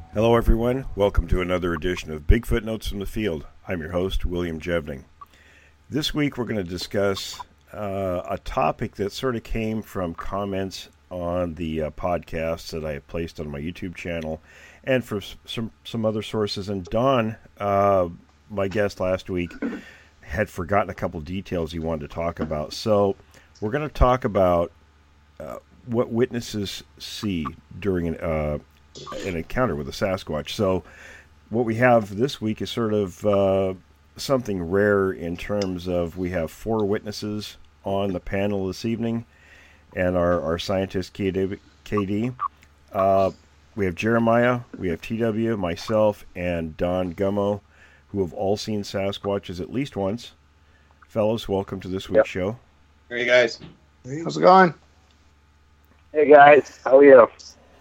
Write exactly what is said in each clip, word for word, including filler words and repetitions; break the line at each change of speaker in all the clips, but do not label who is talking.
Hello, everyone. Welcome to another edition of Bigfoot Notes from the Field. I'm your host, William Jevning. This week, we're going to discuss uh, a topic that sort of came from comments on the uh, podcasts that I have placed on my YouTube channel and from some, some other sources. And Don, uh, my guest last week, had forgotten a couple details he wanted to talk about. So we're going to talk about uh, what witnesses see during an uh, an encounter with a Sasquatch. So what we have this week is sort of uh, something rare in terms of we have four witnesses on the panel this evening, and our, our scientist K D. Uh, we have Jeremiah, we have T W, myself, and Don Gummo, who have all seen Sasquatches at least once. Fellows, welcome to this week's
yep.
show.
Hey guys.
How's it going?
Hey guys, how are you?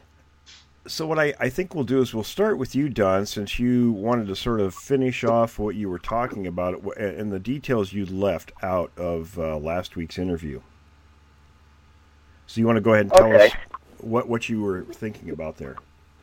So what I, I think we'll do is we'll start with you, Don, since you wanted to sort of finish off what you were talking about and the details you left out of uh, last week's interview. So you want to go ahead and tell
okay.
us what, what you were thinking about there?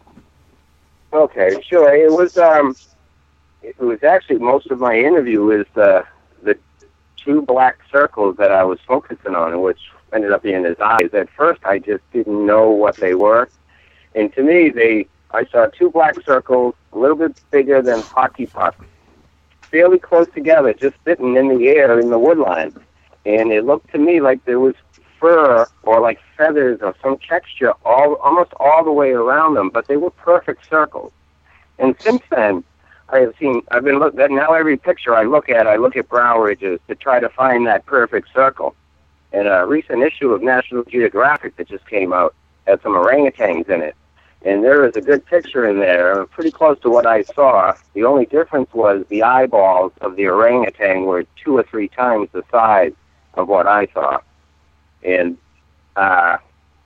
Okay, sure. It was um, it was actually most of my interview was the the two black circles that I was focusing on, which ended up being his eyes. At first, I just didn't know what they were. And to me, they I saw two black circles, a little bit bigger than hockey pucks, fairly close together, just sitting in the air in the woodline. And it looked to me like there was fur or like feathers or some texture all almost all the way around them, but they were perfect circles. And since then, I have seen, I've been looking at, now every picture I look at, I look at brow ridges to try to find that perfect circle. And a recent issue of National Geographic that just came out had some orangutans in it. And there is a good picture in there, pretty close to what I saw. The only difference was the eyeballs of the orangutan were two or three times the size of what I saw. And uh,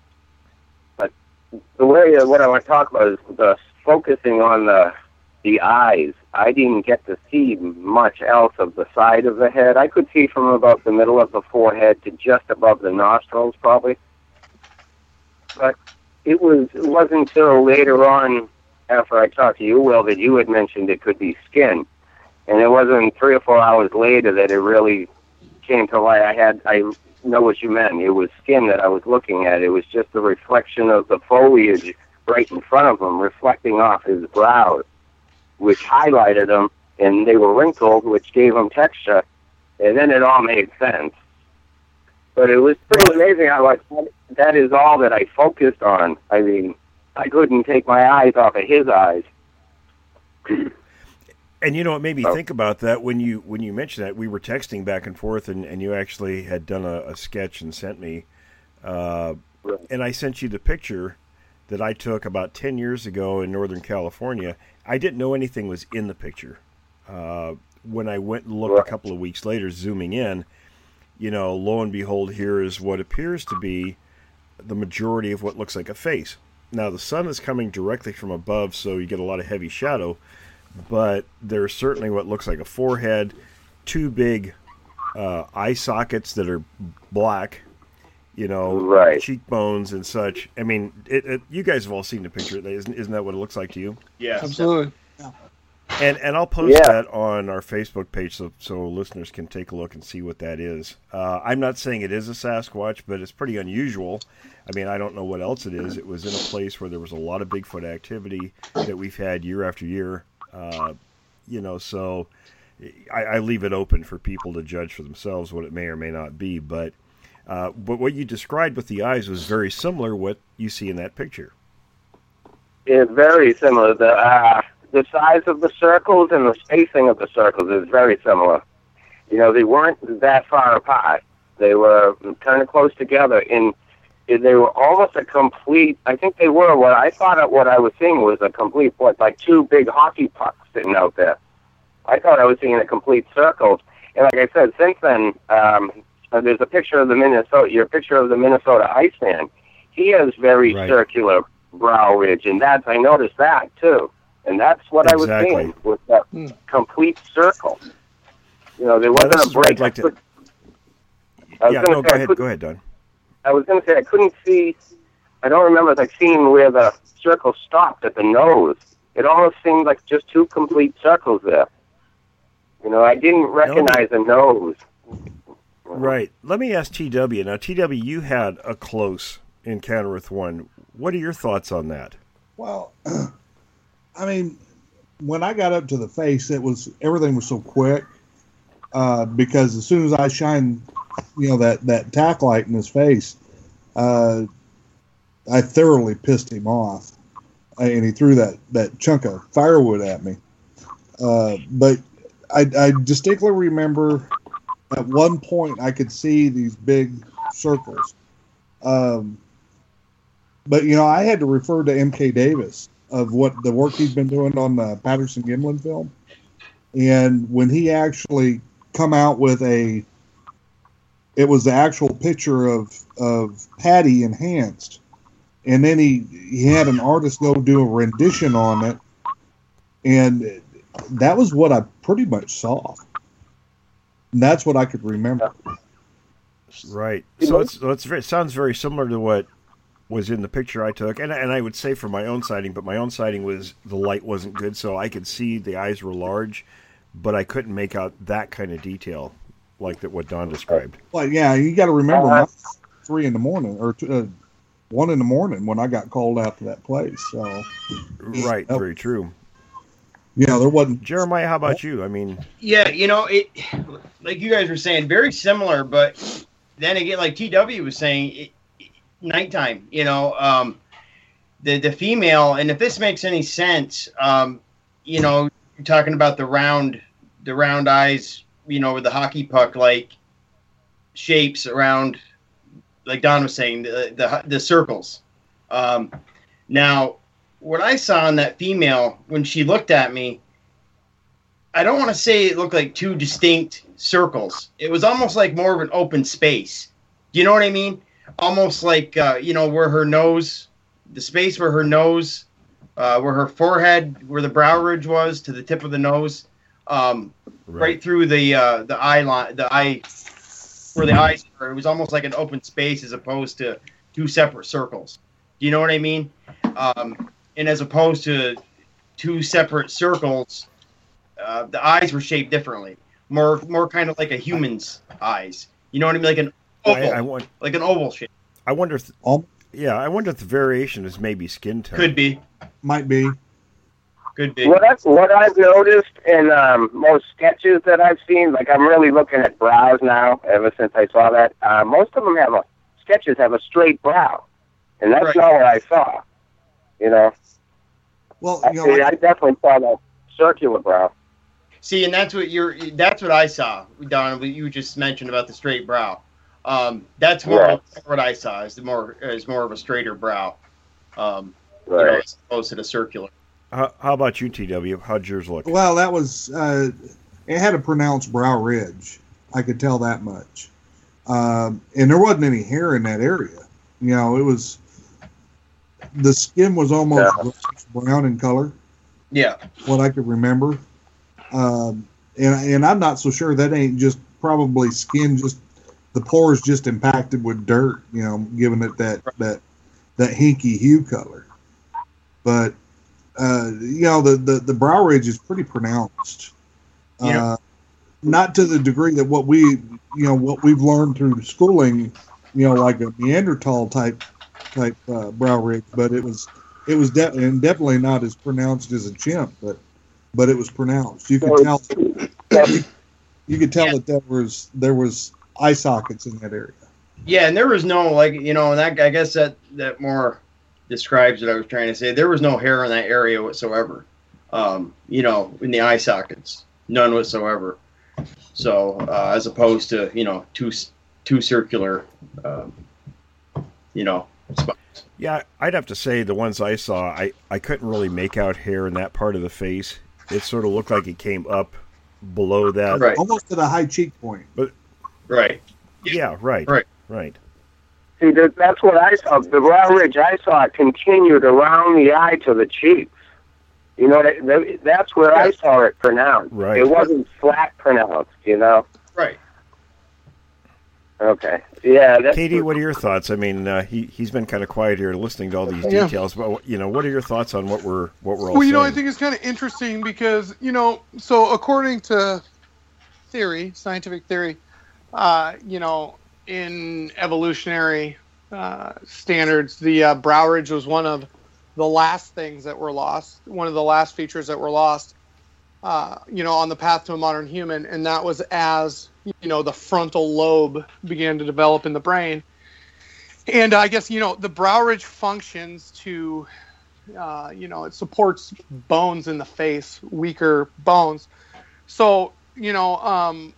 but the way of what I want to talk about is the focusing on the the eyes. I didn't get to see much else of the side of the head. I could see from about the middle of the forehead to just above the nostrils, probably. But It was. It wasn't until later on, after I talked to you, Will, that you had mentioned it could be skin, and it wasn't three or four hours later that it really came to light. I had. I know what you meant. It was skin that I was looking at. It was just a reflection of the foliage right in front of him, reflecting off his brows, which highlighted them, and they were wrinkled, which gave them texture, and then it all made sense. But it was pretty amazing how I, that is all that I focused on. I mean, I couldn't take my eyes off of his eyes.
And you know, it made me oh. think about that when you when you mentioned that. We were texting back and forth, and, and you actually had done a, a sketch and sent me. Uh, right. And I sent you the picture that I took about ten years ago in Northern California. I didn't know anything was in the picture. Uh, when I went and looked right. a couple of weeks later, zooming in, you know, lo and behold, here is what appears to be the majority of what looks like a face. Now, the sun is coming directly from above, so you get a lot of heavy shadow, but there's certainly what looks like a forehead, two big uh, eye sockets that are black, you know,
right.
cheekbones and such. I mean, it, it, you guys have all seen the picture. Isn't, isn't that what it looks like to you?
Yeah,
absolutely. Yeah.
And and I'll post
yeah.
that on our Facebook page so so listeners can take a look and see what that is. Uh, I'm not saying it is a Sasquatch, but it's pretty unusual. I mean, I don't know what else it is. It was in a place where there was a lot of Bigfoot activity that we've had year after year. Uh, you know, so I, I leave it open for people to judge for themselves what it may or may not be. But uh, but what you described with the eyes was very similar to what you see in that picture.
It's very similar. The uh, the size of the circles and the spacing of the circles is very similar. You know, they weren't that far apart. They were kind of close together, and they were almost a complete, I think they were, what I thought what I was seeing was a complete, what, like two big hockey pucks sitting out there. I thought I was seeing a complete circle. And like I said, since then, um, there's a picture of the Minnesota, your picture of the Minnesota Iceman. He has very right. circular brow ridge, and that's, I noticed that too. And that's what exactly. I was seeing, was that hmm. complete circle. You know, there wasn't a break.
Like to... Yeah, no, go ahead, go ahead, Don.
I was going to say, I couldn't see, I don't remember like seeing where the circle stopped at the nose. it almost seemed like just two complete circles there. You know, I didn't recognize a nose.
Right. Let me ask T W. Now, T W, you had a close encounter with one. What are your thoughts on that?
Well, I mean, when I got up to the face, it was everything was so quick uh, because as soon as I shined, you know, that, that tack light in his face, uh, I thoroughly pissed him off, and he threw that, that chunk of firewood at me. Uh, but I, I distinctly remember at one point I could see these big circles. Um, but, you know, I had to refer to M K Davis of what the work he's been doing on the Patterson-Gimlin film. And when he actually come out with a, it was the actual picture of, of Patty enhanced. And then he, he had an artist go do a rendition on it. And that was what I pretty much saw. And that's what I could remember.
Right. So it's, so it's very, it sounds very similar to what was in the picture I took. And, and I would say for my own sighting, but my own sighting was the light wasn't good, so I could see the eyes were large, but I couldn't make out that kind of detail like that what Don described.
Well, yeah, you got to remember, uh, three in the morning, or two, uh, one in the morning when I got called out to that place. So,
right,
yeah,
very true.
You know, there wasn't.
Jeremiah, how about you? I mean,
yeah, you know, it like you guys were saying, very similar, but then again, like T W was saying, it, it, nighttime. You know, um, the the female, and if this makes any sense, um, you know, you're talking about the round, the round eyes, you know, with the hockey puck like shapes around. Like Don was saying, the the, the circles. Um, now, what I saw in that female, when she looked at me, I don't want to say it looked like two distinct circles. It was almost like more of an open space. Do you know what I mean? Almost like, uh, you know, where her nose, the space where her nose, uh, where her forehead, where the brow ridge was to the tip of the nose, um, right. right through the uh, the eye line, the eye. Where the eyes were, it was almost like an open space as opposed to two separate circles. Do you know what I mean? Um, and as opposed to two separate circles, uh, the eyes were shaped differently, more more kind of like a human's eyes. You know what I mean? Like an oval,
I, I want,
like an oval shape.
I wonder if, yeah, I wonder if the variation is maybe skin tone.
Could be,
might be.
Could be.
What I've, what I've noticed in um, most sketches that I've seen, like I'm really looking at brows now, ever since I saw that, uh, most of them have a, sketches have a straight brow. And that's right. Not what I saw, you know.
Well, you
I,
know,
I definitely saw that circular brow.
See, and that's what you're, that's what I saw, Don, what you just mentioned about the straight brow. Um, that's more yeah. what I saw, is the more, is more of a straighter brow, um, right. you know, as opposed to the circular.
How, how about you, T W? How'd yours look?
Well, that was, uh, it had a pronounced brow ridge. I could tell that much. Um, and there wasn't any hair in that area. You know, it was, the skin was almost yeah. brown in color.
Yeah.
What I could remember. Um, and, and I'm not so sure that ain't just probably skin, just the pores just impacted with dirt, you know, giving it that, that, that hinky hue color. But, Uh, you know, the, the, the brow ridge is pretty pronounced.
Yeah.
Uh, not to the degree that what we, you know, what we've learned through schooling, you know, like a Neanderthal type type uh, brow ridge, but it was it was de- and definitely not as pronounced as a chimp, but but it was pronounced. You could tell you, you could tell yeah. that there was there was eye sockets in that area.
Yeah, and there was no, like, you know, and that I guess that that more describes what I was trying to say. There was no hair in that area whatsoever. Um, you know, in the eye sockets, none whatsoever. So, uh, as opposed to, you know, two two circular, um, you know, spots.
Yeah, I'd have to say the ones I saw, I, I couldn't really make out hair in that part of the face. It sort of looked like it came up below that.
Right.
Almost to the high cheek point.
But,
right.
Yeah, right.
Right.
Right.
See, that, that's what I saw. The brow ridge I saw continued around the eye to the cheeks. You know, that, that, that's where
yeah.
I saw it pronounced.
Right.
It wasn't flat pronounced, you know?
Right.
Okay. Yeah. That's
Katie, what are your thoughts? I mean, uh, he he's been kind of quiet here, listening to all these
Yeah.
details. But you know, what are your thoughts on what we're what we're all
Well, you know, I
saying?
think it's kind of interesting because, you know, so according to theory, scientific theory, uh, you know, in evolutionary uh, standards, the uh, brow ridge was one of the last things that were lost, one of the last features that were lost, uh, you know, on the path to a modern human. And that was as, you know, the frontal lobe began to develop in the brain. And I guess, you know, the brow ridge functions to, uh, you know, it supports bones in the face, weaker bones. So, you know, um,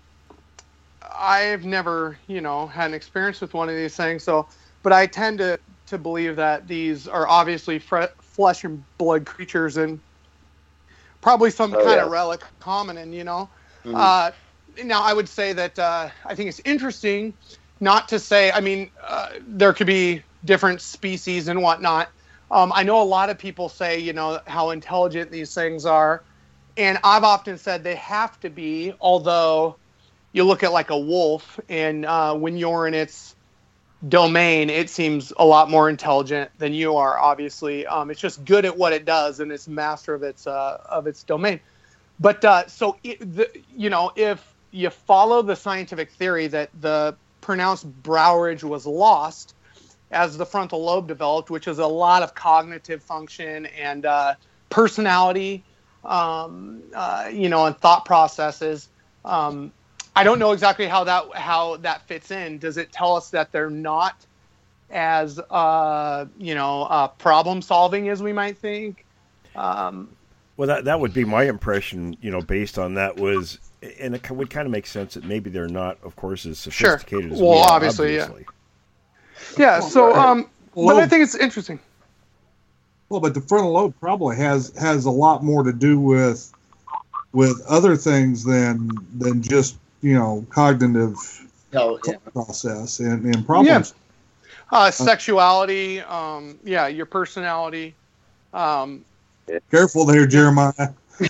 I've never, you know, had an experience with one of these things. So, but I tend to, to believe that these are obviously fre- flesh and blood creatures and probably some
Oh,
kind
yeah.
of relic hominin, you know.
Mhm.
Uh, now, I would say that uh, I think it's interesting not to say, I mean, uh, there could be different species and whatnot. Um, I know a lot of people say, you know, how intelligent these things are. And I've often said they have to be, although you look at like a wolf, and uh, when you're in its domain, it seems a lot more intelligent than you are, obviously. Um, it's just good at what it does, and it's master of its uh, of its domain. But uh, so, it, the, you know, if you follow the scientific theory that the pronounced brow ridge was lost as the frontal lobe developed, which is a lot of cognitive function and uh, personality, um, uh, you know, and thought processes. Um, I don't know exactly how that how that fits in. Does it tell us that they're not as uh, you know uh, problem solving as we might think? Um,
Well, that that would be my impression. You know, based on that was, and it would kind of make sense that maybe they're not, of course, as
Sure.
sophisticated as
Well,
we are.
obviously, yeah.
obviously.
yeah. So, um, but
Well-
I think it's interesting.
Well, but the frontal lobe probably has has a lot more to do with with other things than than just, you know, cognitive
Hell, yeah.
process and, and problems.
Uh, sexuality, um, yeah, your personality. Um,
Careful there, Jeremiah.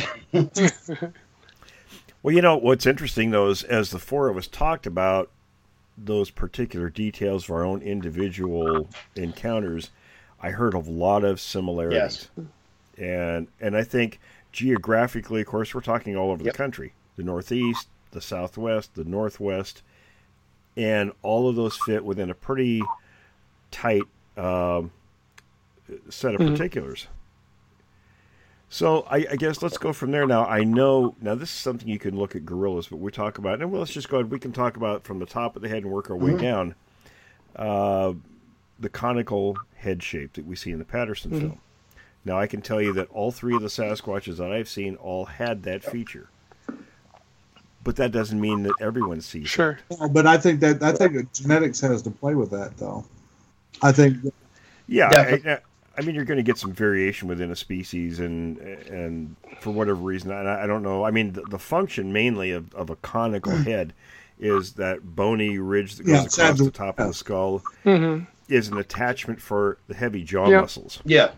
Well, you know, what's interesting, though, is as the four of us talked about those particular details of our own individual encounters, I heard of a lot of similarities. And and I think geographically, of course, we're talking all over
Yep.
the country. The Northeast, the Southwest, the Northwest, and all of those fit within a pretty tight um, set of
Mhm.
particulars. So I, I guess let's go from there. Now I know now this is something you can look at gorillas, but we talk about, and well, let's just go ahead. We can talk about from the top of the head and work our way down. Uh, the conical head shape that we see in the Patterson film. Now I can tell you that all three of the Sasquatches that I've seen all had that feature, but that doesn't mean that everyone sees
sure.
Well, but I think that I think that genetics has to play with that, though. I think
it. Yeah,
Definitely.
I, I mean you're going to get some variation within a species, and and for whatever reason, I, I don't know. I mean the, the function mainly of, of a conical head is that bony ridge that goes
Yeah,
across
sagittal-
the top of the skull
Mm-hmm.
is an attachment for the heavy jaw
Yeah.
muscles.
Yeah.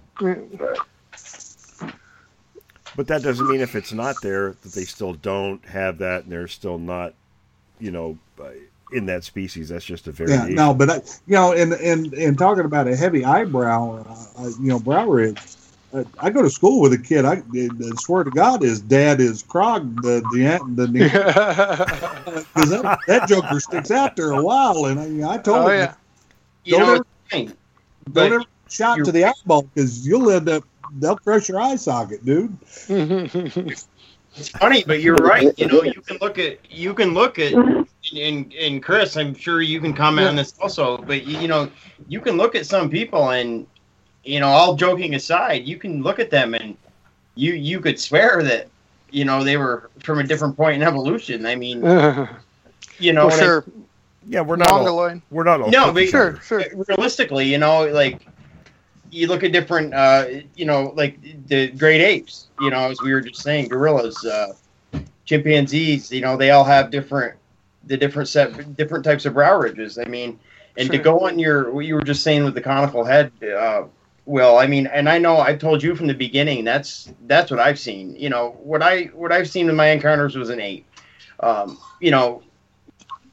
But that doesn't mean if it's not there that they still don't have that and they're still not, you know, uh, in that species. That's just a
yeah,
variation.
no, but I, you know, and and and talking about a heavy eyebrow, uh, you know, brow ridge. Uh, I go to school with a kid. I, I swear to God, his dad is Krog, the the the because that, that joker sticks out there a while, and I, I told
Oh
him,
yeah.
You
Don't
know,
ever-
it's fine,
don't
but
ever shot
you're-
to the eyeball because you'll end up they'll crush your eye socket, dude.
it's funny, but you're right. You know, you can look at you can look at and and Chris, I'm sure you can comment on this also. But you, you know, you can look at some people and you know, all joking aside, you can look at them and you you could swear that you know they were from a different point in evolution. I mean, you know,
well,
what I-
sure.
yeah, we're not. All,
Mongoloid.
we're not all.
No,
cookie
but-
Sure,
cutters.
sure.
realistically, you know, like you look at different, uh, you know, like the great apes, you know, as we were just saying, gorillas, uh, chimpanzees, you know, they all have different, the different set, different types of brow ridges. I mean, and to
Sure.
go on your, what you were just saying with the conical head, uh, Will, I mean, and I know I told you from the beginning, that's, that's what I've seen. You know, what I, what I've seen in my encounters was an ape. Um, you know,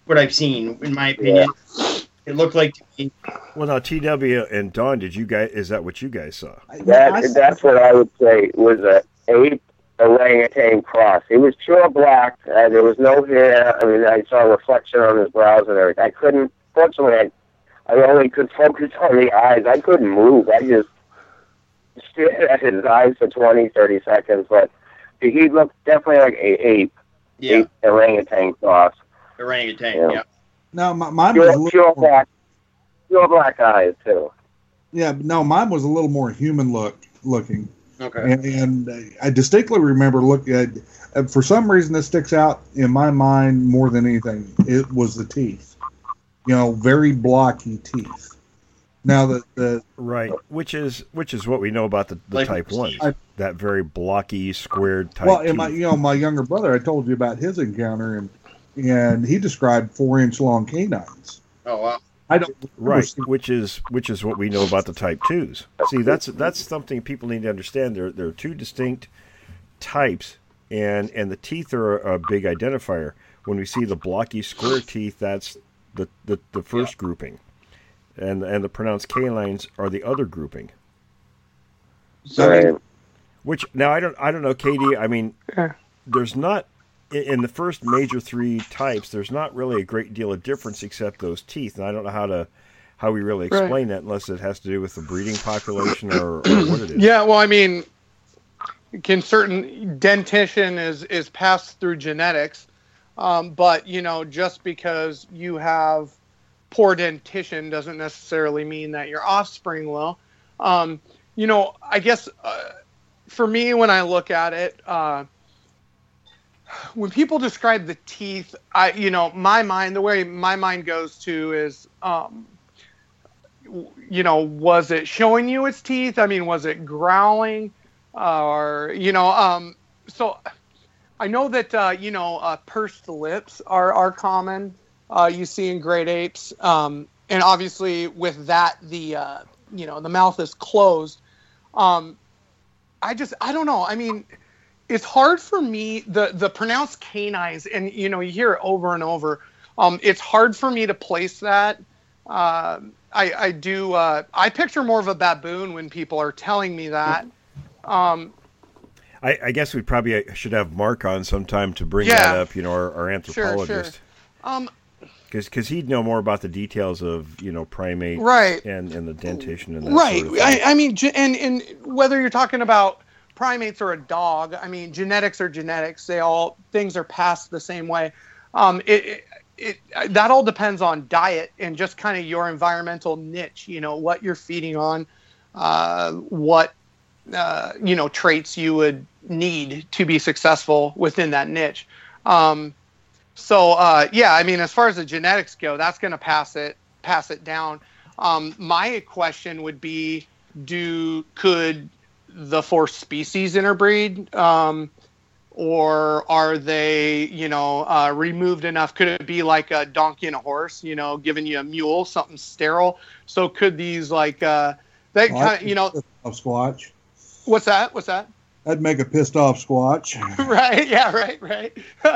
what I've seen, in my opinion. Yeah. It looked like to me.
Well, now T W and Don, did you guys? Is that what you guys saw?
That that's what I would say was a ape orangutan cross. He was pure black. Uh, there was no hair. I mean, I saw a reflection on his brows and everything. I couldn't. Fortunately, I, I only could focus on the eyes. I couldn't move. I just stared at his eyes for twenty, thirty seconds. But he looked definitely like a ape.
Yeah.
Ape orangutan cross.
Orangutan.
Yeah.
yeah.
No, my, mine
pure,
was a little
pure
more,
black. Pure black eyes too.
Yeah, no, mine was a little more human look looking.
Okay.
And, and I distinctly remember looking at, uh, for some reason this sticks out in my mind more than anything. It was the teeth. You know, very blocky teeth. Now the, the
right, which is which is what we know about the, the
Like-
type one,
I-
that very blocky, squared type.
well, and my
teeth.
you know my younger brother, I told you about his encounter, and and he described four inch long canines.
Oh wow.
I don't
Right, which is which is what we know about the type twos. See, that's that's something people need to understand. There there are two distinct types, and and the teeth are a, a big identifier. When we see the blocky square teeth, that's the the, the first grouping, and and the pronounced canines are the other grouping.
Right.
Which now I don't I don't know, Katie. I mean, there's not in- in the first major three types. There's not really a great deal of difference except those teeth, and I don't know how to how we really explain that unless it has to do with the breeding population or, or what it is.
Yeah, well, I mean, can certain dentition is is passed through genetics, um, but you know, just because you have poor dentition doesn't necessarily mean that your offspring will. Um, you know, I guess uh, for me, when I look at it, uh, when people describe the teeth, I, you know, my mind, the way my mind goes to is, um, you know, was it showing you its teeth? I mean, was it growling? Uh, or, you know, um, so I know that, uh, you know, uh, pursed lips are, are common. Uh, you see in great apes. Um, and obviously with that, the, uh, you know, the mouth is closed. Um, I just, I don't know. I mean, it's hard for me, the, the pronounced canines, and, you know, you hear it over and over. Um, it's hard for me to place that. Uh, I, I do, uh, I picture more of a baboon when people are telling me that. Um,
I, I guess we probably should have Mark on sometime to bring
Yeah.
that up. You know, our, our anthropologist,
sure. Um,
because he'd know more about the details of you know primate
Right.
and, and the dentition and that
right.
sort of thing.
I, I mean, ge- and, and whether you're talking about primates or a dog, I mean, genetics are genetics. They all, things are passed the same way. Um, it, it, it that all depends on diet and just kind of your environmental niche, you know, what you're feeding on, uh, what, uh, you know, traits you would need to be successful within that niche. Um, so, uh, yeah, I mean, as far as the genetics go, that's going to pass it, pass it down. Um, my question would be, do, could the four species interbreed, um, or are they, you know, uh, removed enough? Could it be like a donkey and a horse, you know, giving you a mule, something sterile? So could these like, uh, they kind of, you know,
of Squatch.
what's that? What's that?
That'd make a pissed off Squatch.
Right. Yeah. Right. Right.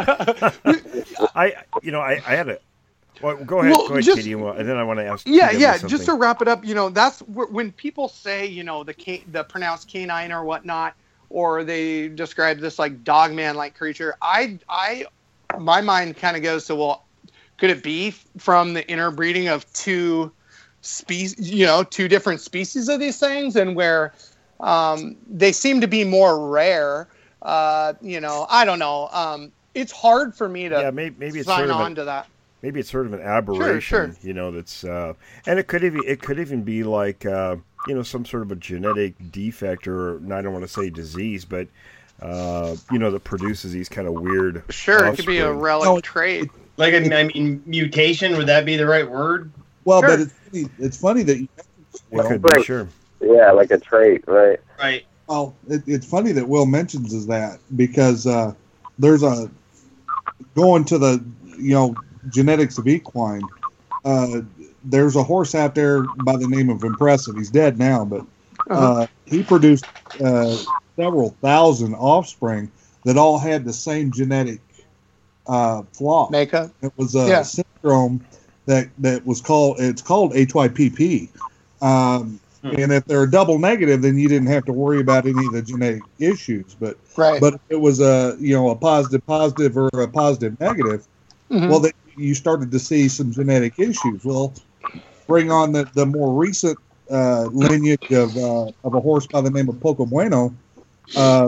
I you know I, I had a well, go ahead,
Well,
go ahead,
just-
Katie, and then I want to ask.
Yeah,
T W
yeah.
something.
Just to wrap it up, you know, that's wh- when people say, you know, the ca- the pronounced canine or whatnot, or they describe this like dogman like creature. I, I, my mind kind of goes to, well, could it be from the interbreeding of two species, you know, two different species of these things, and where um, they seem to be more rare. Uh, you know, I don't know. Um, it's hard for me to
yeah, maybe, maybe it's
sign
sort of
on
a,
to that.
maybe it's sort of an aberration,
sure.
you know. That's uh, and it could even it could even be like uh, you know some sort of a genetic defect, or I don't want to say disease, but uh, you know that produces these kind of weird.
Sure, it could be a
offspring.
relic
No, it-
trait.
Like, I mean, I mean, mutation, would that be the right word?
Well,
Sure.
but it's funny, it's funny that you.
It could
Right.
be sure.
Yeah, like a trait, right?
Right.
Well, it, it's funny that Will mentions is that because uh, there's a going to the you know genetics of equine. Uh, there's a horse out there by the name of Impressive. He's dead now, but
Uh-huh.
uh, he produced uh, several thousand offspring that all had the same genetic uh, flaw.
Makeup.
It was a
Yeah.
syndrome that that was called. It's called H Y P P. Um,
Hmm.
And if they're double negative, then you didn't have to worry about any of the genetic issues. But
Right.
but if it was a you know a positive positive or a positive negative,
Mhm.
well, then you started to see some genetic issues. Well, bring on the, the more recent uh, lineage of uh, of a horse by the name of Poco Bueno. Uh,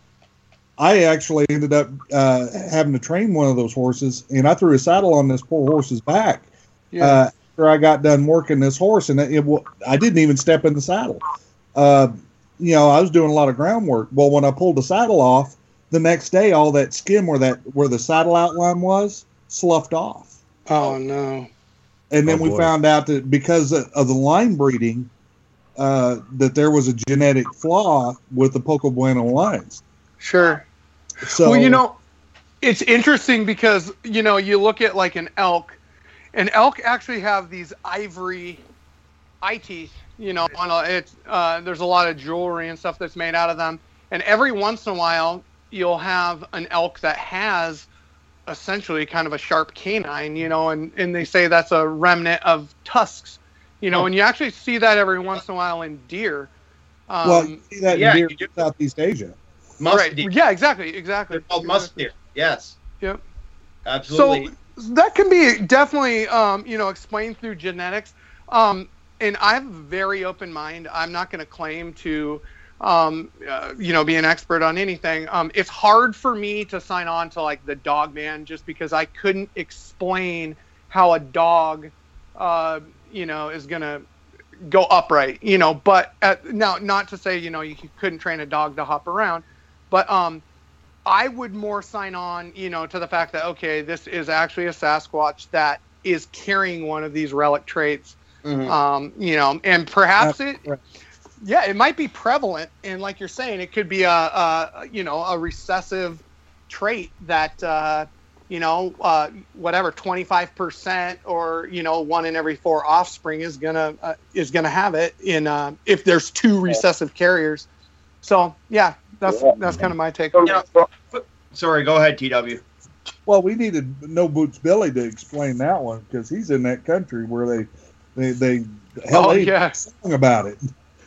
I actually ended up uh, having to train one of those horses, and I threw a saddle on this poor horse's back.
yeah.
Uh, after I got done working this horse, and it, it, I didn't even step in the saddle. Uh, you know, I was doing a lot of groundwork. Well, when I pulled the saddle off, the next day, all that skin where that where the saddle outline was sloughed off.
oh no.
And then
Oh,
we
boy.
found out that because of, of the line breeding, uh, that there was a genetic flaw with the Poco Bueno lines.
Sure.
So,
well, you know, it's interesting because, you know, you look at like an elk, and elk actually have these ivory eye teeth, you know, on a, it's, uh, there's a lot of jewelry and stuff that's made out of them. And every once in a while, you'll have an elk that has essentially kind of a sharp canine, you know, and, and they say that's a remnant of tusks, you know,
Oh.
and you actually see that every once in a while in deer. Um,
well, you see that
yeah,
in deer
you do.
in Southeast Asia.
Musk
right.
deer.
Yeah, exactly. Exactly.
They're called musk deer. Yes.
Yep.
Absolutely.
So that can be definitely, um, you know, explained through genetics. Um, and I have a very open mind. I'm not going to claim to, um, uh, you know, be an expert on anything. Um, it's hard for me to sign on to like the dog man just because I couldn't explain how a dog, uh, you know, is going to go upright, you know, but at, now not to say, you know, you couldn't train a dog to hop around, but, um, I would more sign on, you know, to the fact that, okay, this is actually a Sasquatch that is carrying one of these relic traits,
Mhm.
um, you know, and perhaps
That's
it,
correct.
yeah, it might be prevalent. And like you're saying, it could be a, a you know, a recessive trait that, uh, you know, uh, whatever, twenty-five percent or, you know, one in every four offspring is going to, uh, is going to have it in, uh, if there's two recessive carriers. So yeah, that's,
Yeah.
that's kind of my take.
So,
Yeah. Sorry, go ahead, T W.
Well, we needed No Boots Billy to explain that one because he's in that country where they they they hell
Oh,
they
yeah.
song about it.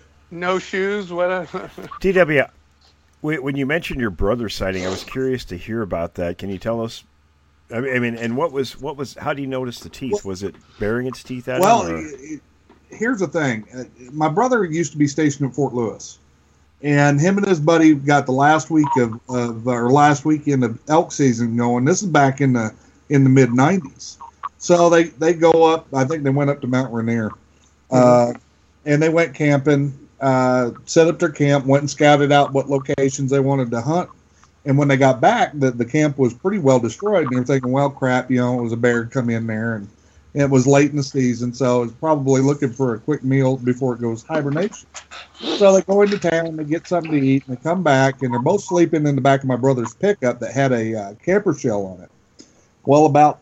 No shoes, whatever.
T W, wh- when you mentioned your brother sighting, I was curious to hear about that. Can you tell us? I mean, I mean, and what was what was? How do you notice the teeth? Was it bearing its teeth at
Well,
him? Or?
it- it- here's the thing. Uh, My brother used to be stationed at Fort Lewis, and him and his buddy got the last week of, of or last weekend of elk season going. This is back in the in the mid nineties. So they they go up. I think they went up to Mount Rainier, uh, and they went camping. Uh, set up their camp. Went and scouted out what locations they wanted to hunt. And when they got back, the, the camp was pretty well destroyed. And they were thinking, well, crap, you know, it was a bear come in there. And it was late in the season, so it's probably looking for a quick meal before it goes hibernation. So they go into town, they get something to eat, and they come back, and they're both sleeping in the back of my brother's pickup that had a uh, camper shell on it. Well, about,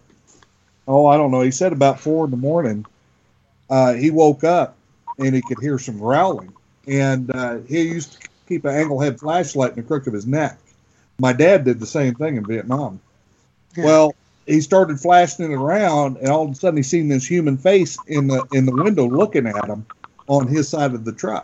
oh, I don't know, he said about four in the morning, uh, he woke up, and he could hear some growling. And uh, he used to keep an angle head flashlight in the crook of his neck. My dad did the same thing in Vietnam.
Yeah.
Well, he started flashing it around, and all of a sudden he seen this human face in the in the window looking at him on his side of the truck.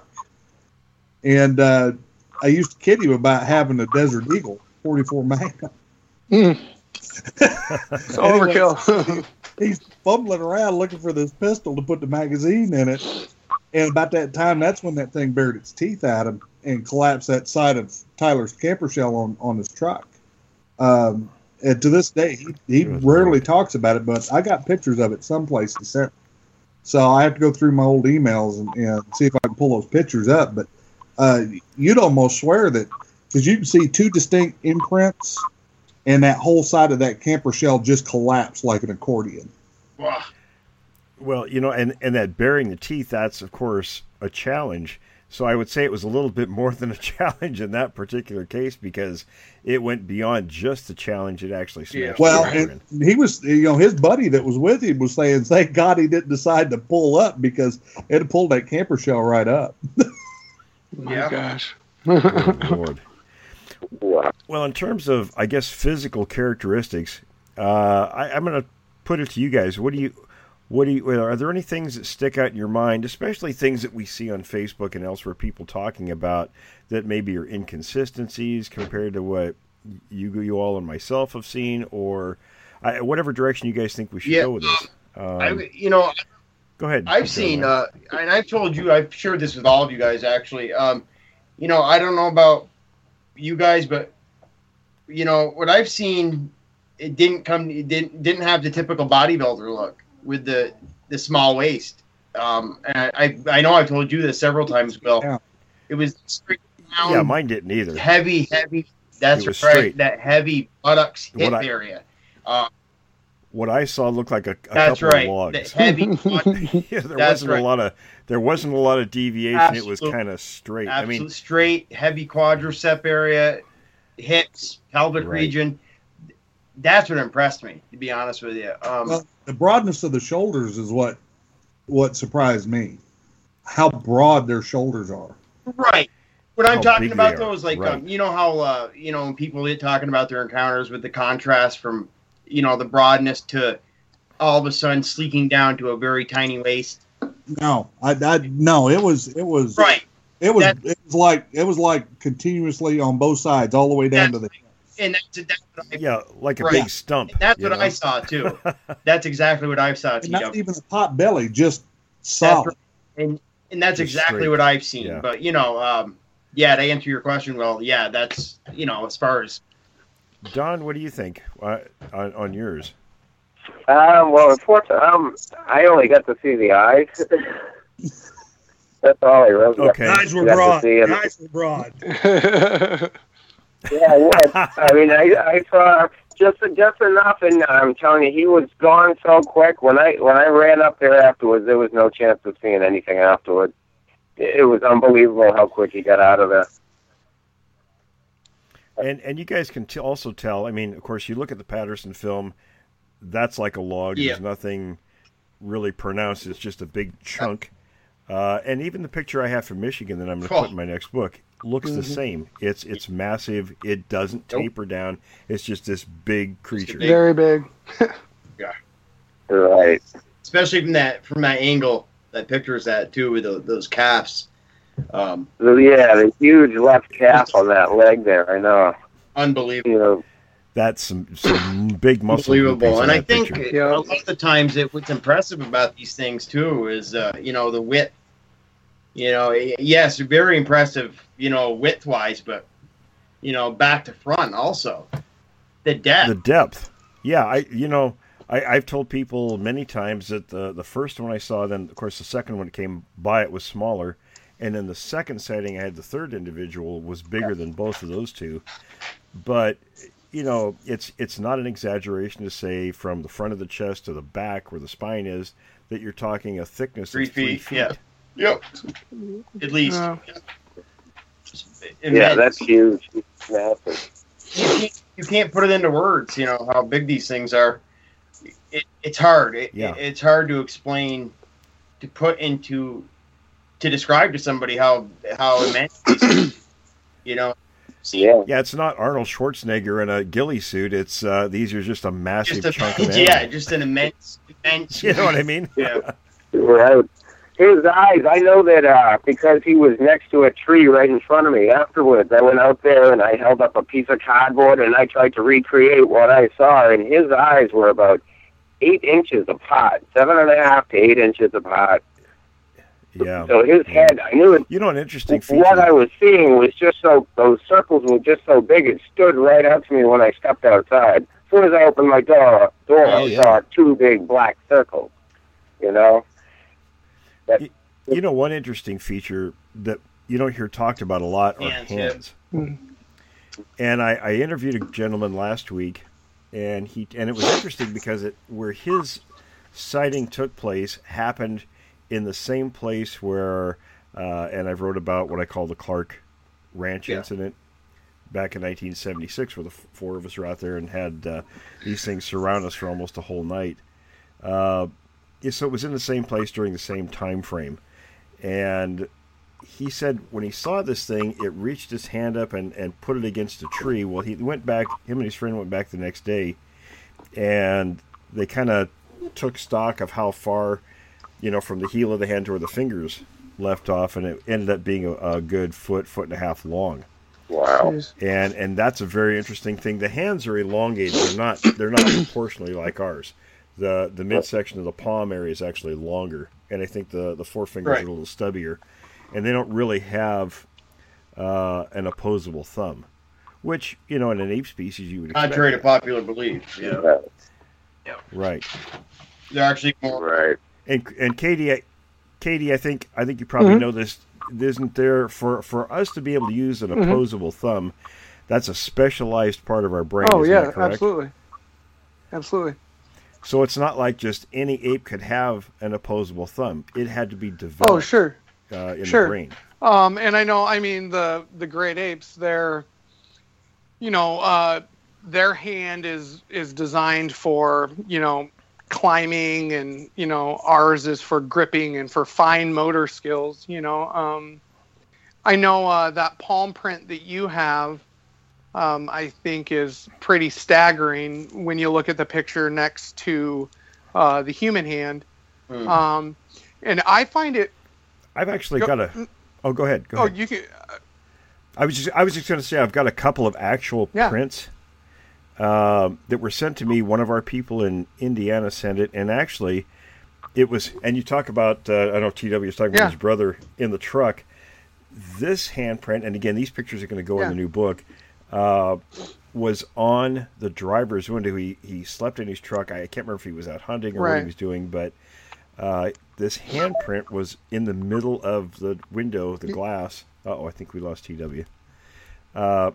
And uh, I used to kid him about having a Desert Eagle forty-four Magnum.
Mm. It's overkill.
He's fumbling around looking for this pistol to put the magazine in it. And about that time, that's when that thing bared its teeth at him and collapsed that side of Tyler's camper shell on, on his truck. Um, and to this day, he, he
Good
rarely
Lord.
talks about it, but I got pictures of it someplace he sent. So I have to go through my old emails and, and see if I can pull those pictures up. But uh, you'd almost swear that, because you can see two distinct imprints, and that whole side of that camper shell just collapsed like an accordion.
Wow.
Well, you know, and, and that bearing the teeth, that's, of course, a challenge. So I would say it was a little bit more than a challenge in that particular case because it went beyond just the challenge. It actually smashed
Well,
the iron.
and he was, you know, his buddy that was with him was saying, thank God he didn't decide to pull up because it had pulled that camper shell right up.
My
Yeah.
gosh.
Good Lord.
Wow.
Well, in terms of, I guess, physical characteristics, Uh, I, I'm going to put it to you guys. What do you, what do you? Are there any things that stick out in your mind, especially things that we see on Facebook and elsewhere, people talking about that maybe are inconsistencies compared to what you, you all and myself have seen, or I, whatever direction you guys think we should
Yeah,
go with this? Um,
I, you know,
go ahead.
I've seen, uh, and I've told you, I've shared this with all of you guys actually. Um, you know, I don't know about you guys, but you know what I've seen, it didn't come, it didn't didn't have the typical bodybuilder look with the the small waist. Um, and I I know I've told you this several times, Bill.
Yeah.
It was straight down,
yeah, mine didn't either.
heavy, heavy. That's
It was
right,
straight.
that heavy buttocks hip
What I-
area. Uh,
What I saw looked like a, a
that's
couple
right,
of
the
logs.
heavy.
Yeah, there
That's
wasn't
right.
a lot of there wasn't a lot of deviation. It was
Absolute-
kind of straight.
Absolute
I mean,
straight, heavy quadricep area, hips, pelvic
Right.
region. That's what impressed me, to be honest with you. Um,
Well, the broadness of the shoulders is what what surprised me. How broad their shoulders are.
right. What I'm
How
talking
big
about,
they are,
though, is like,
right.
um, you know how, uh, you know, when people get talking about their encounters with the contrast from, you know, the broadness to all of a sudden sleeking down to a very tiny waist.
No, I, I no, it was it was
Right.
it was
That-
it was like it was like continuously on both sides, all the way down to the.
And that's, that's what I,
yeah, like a
Right.
big stump.
that's
you
what
know?
I saw, too. That's exactly what I saw,
And
T
not
W.
even a pot belly, just solid.
And and that's
Just
exactly
straight.
what I've seen.
Yeah.
But you know, um, yeah, to answer your question, well, yeah, that's you know, as far as
Don, what do you think uh, on, on yours?
Um, well, unfortunately, um, I only got to see the eyes. That's all I really got-
Okay.
Eyes were
got to
broad.
see. And-
Eyes were broad.
Yeah, I was. I mean, I, I saw just just enough, and I'm telling you, he was gone so quick. When I when I ran up there afterwards, there was no chance of seeing anything afterwards. It, it was unbelievable how quick he got out of there.
And and you guys can t- also tell. I mean, of course, you look at the Patterson film. That's like a log.
Yeah.
There's nothing really pronounced. It's just a big chunk. Uh, and even the picture I have from Michigan that I'm going to
Oh.
put in my next book looks the same. It's it's massive. It doesn't
Nope.
taper down. It's just this big creature.
big-
Very big.
Right.
especially from that from that angle, that pictures that too with the, those calves. Um,
So, yeah, the huge left calf on that leg there. I know.
unbelievable.
You know.
That's some some big muscle.
Unbelievable.
groupings in
And I
that
think
picture.
Yeah.
a lot of the times it, what's impressive about these things too is, uh, you know, the width. You know, y- yes, very impressive, you know, width wise, but, you know, back to front also. The depth.
the depth. Yeah, I you know I, I've told people many times that the the first one I saw, then of course the second one that came by it was smaller, and then the second sighting I had the third individual was bigger than both of those two. But you know, it's it's not an exaggeration to say from the front of the chest to the back where the spine is that you're talking a thickness
Three
of three
feet,
feet.
yeah. Yep. At least.
Yeah.
Yeah,
Immense.
that's huge. It's massive.
you can't, you can't put it into words, you know, how big these things are. It, it's hard. It,
Yeah.
it, it's hard to explain, to put into, to describe to somebody how how immense these things, you know.
Yeah.
Yeah, it's not Arnold Schwarzenegger in a ghillie suit. It's uh, these are just a massive
Just a,
chunk of
yeah,
animal.
just an immense, immense.
You know what I mean?
Yeah.
Right. His eyes, I know that uh, because he was next to a tree right in front of me. Afterwards, I went out there and I held up a piece of cardboard and I tried to recreate what I saw, and his eyes were about eight inches apart, seven and a half to eight inches apart.
Yeah.
So his head, I knew it.
You know, an interesting feature.
What I was seeing was just so, those circles were just so big, it stood right up to me when I stepped outside. As soon as I opened my door, door
Oh,
I
yeah.
saw two big black circles, you know?
You know, one interesting feature that you don't hear talked about a lot are
Hands, yeah.
hands. And I, I interviewed a gentleman last week, and he and it was interesting because it where his sighting took place happened in the same place where, uh, and I've wrote about what I call the Clark Ranch
Yeah.
incident back in nineteen seventy-six, where the f- four of us were out there and had uh, these things surround us for almost a whole night. Uh, yeah, so it was in the same place during the same time frame. And he said when he saw this thing, it reached his hand up and, and put it against a tree. Well, he went back, him and his friend went back the next day and they kind of took stock of how far, you know, from the heel of the hand to where the fingers left off, and it ended up being a, a good foot, foot and a half long.
Wow.
And and that's a very interesting thing. The hands are elongated. They're not they're not proportionally like ours. The the midsection of the palm area is actually longer, and I think the, the forefingers
Right.
are a little stubbier, and they don't really have uh, an opposable thumb, which, you know, in an ape species you would expect.
Contrary to popular belief, yeah,
Right.
they're actually more.
Right.
And and Katie, I, Katie, I think I think you probably
Mhm.
know this. Isn't there for for us to be able to use an
Mhm.
opposable thumb? That's a specialized part of our brain.
Oh
isn't
yeah,
that correct?
absolutely, absolutely.
So it's not like just any ape could have an opposable thumb. It had to be developed
Oh sure.
uh, in
Sure.
the brain.
Um, and I know, I mean, the the great apes, they're, you know, uh, their hand is is designed for, you know, climbing, and you know, ours is for gripping and for fine motor skills. You know, um, I know uh, that palm print that you have, um, I think, is pretty staggering when you look at the picture next to uh, the human hand.
Hmm.
Um, and I find it.
I've actually
Go-
got a. Oh, go ahead. Go
Oh,
ahead.
you can.
I was just I was just going to say I've got a couple of actual
Yeah.
prints um, that were sent to me. One of our people in Indiana sent it, and actually, it was. And you talk about uh, I know T W was talking
Yeah.
about his brother in the truck. This handprint, and again, these pictures are going to go
Yeah.
in the new book. Uh, was on the driver's window. He he slept in his truck. I can't remember if he was out hunting or what
Right.
he was doing, but uh, this handprint was in the middle of the window, the glass. Oh, I think we lost T W. Uh,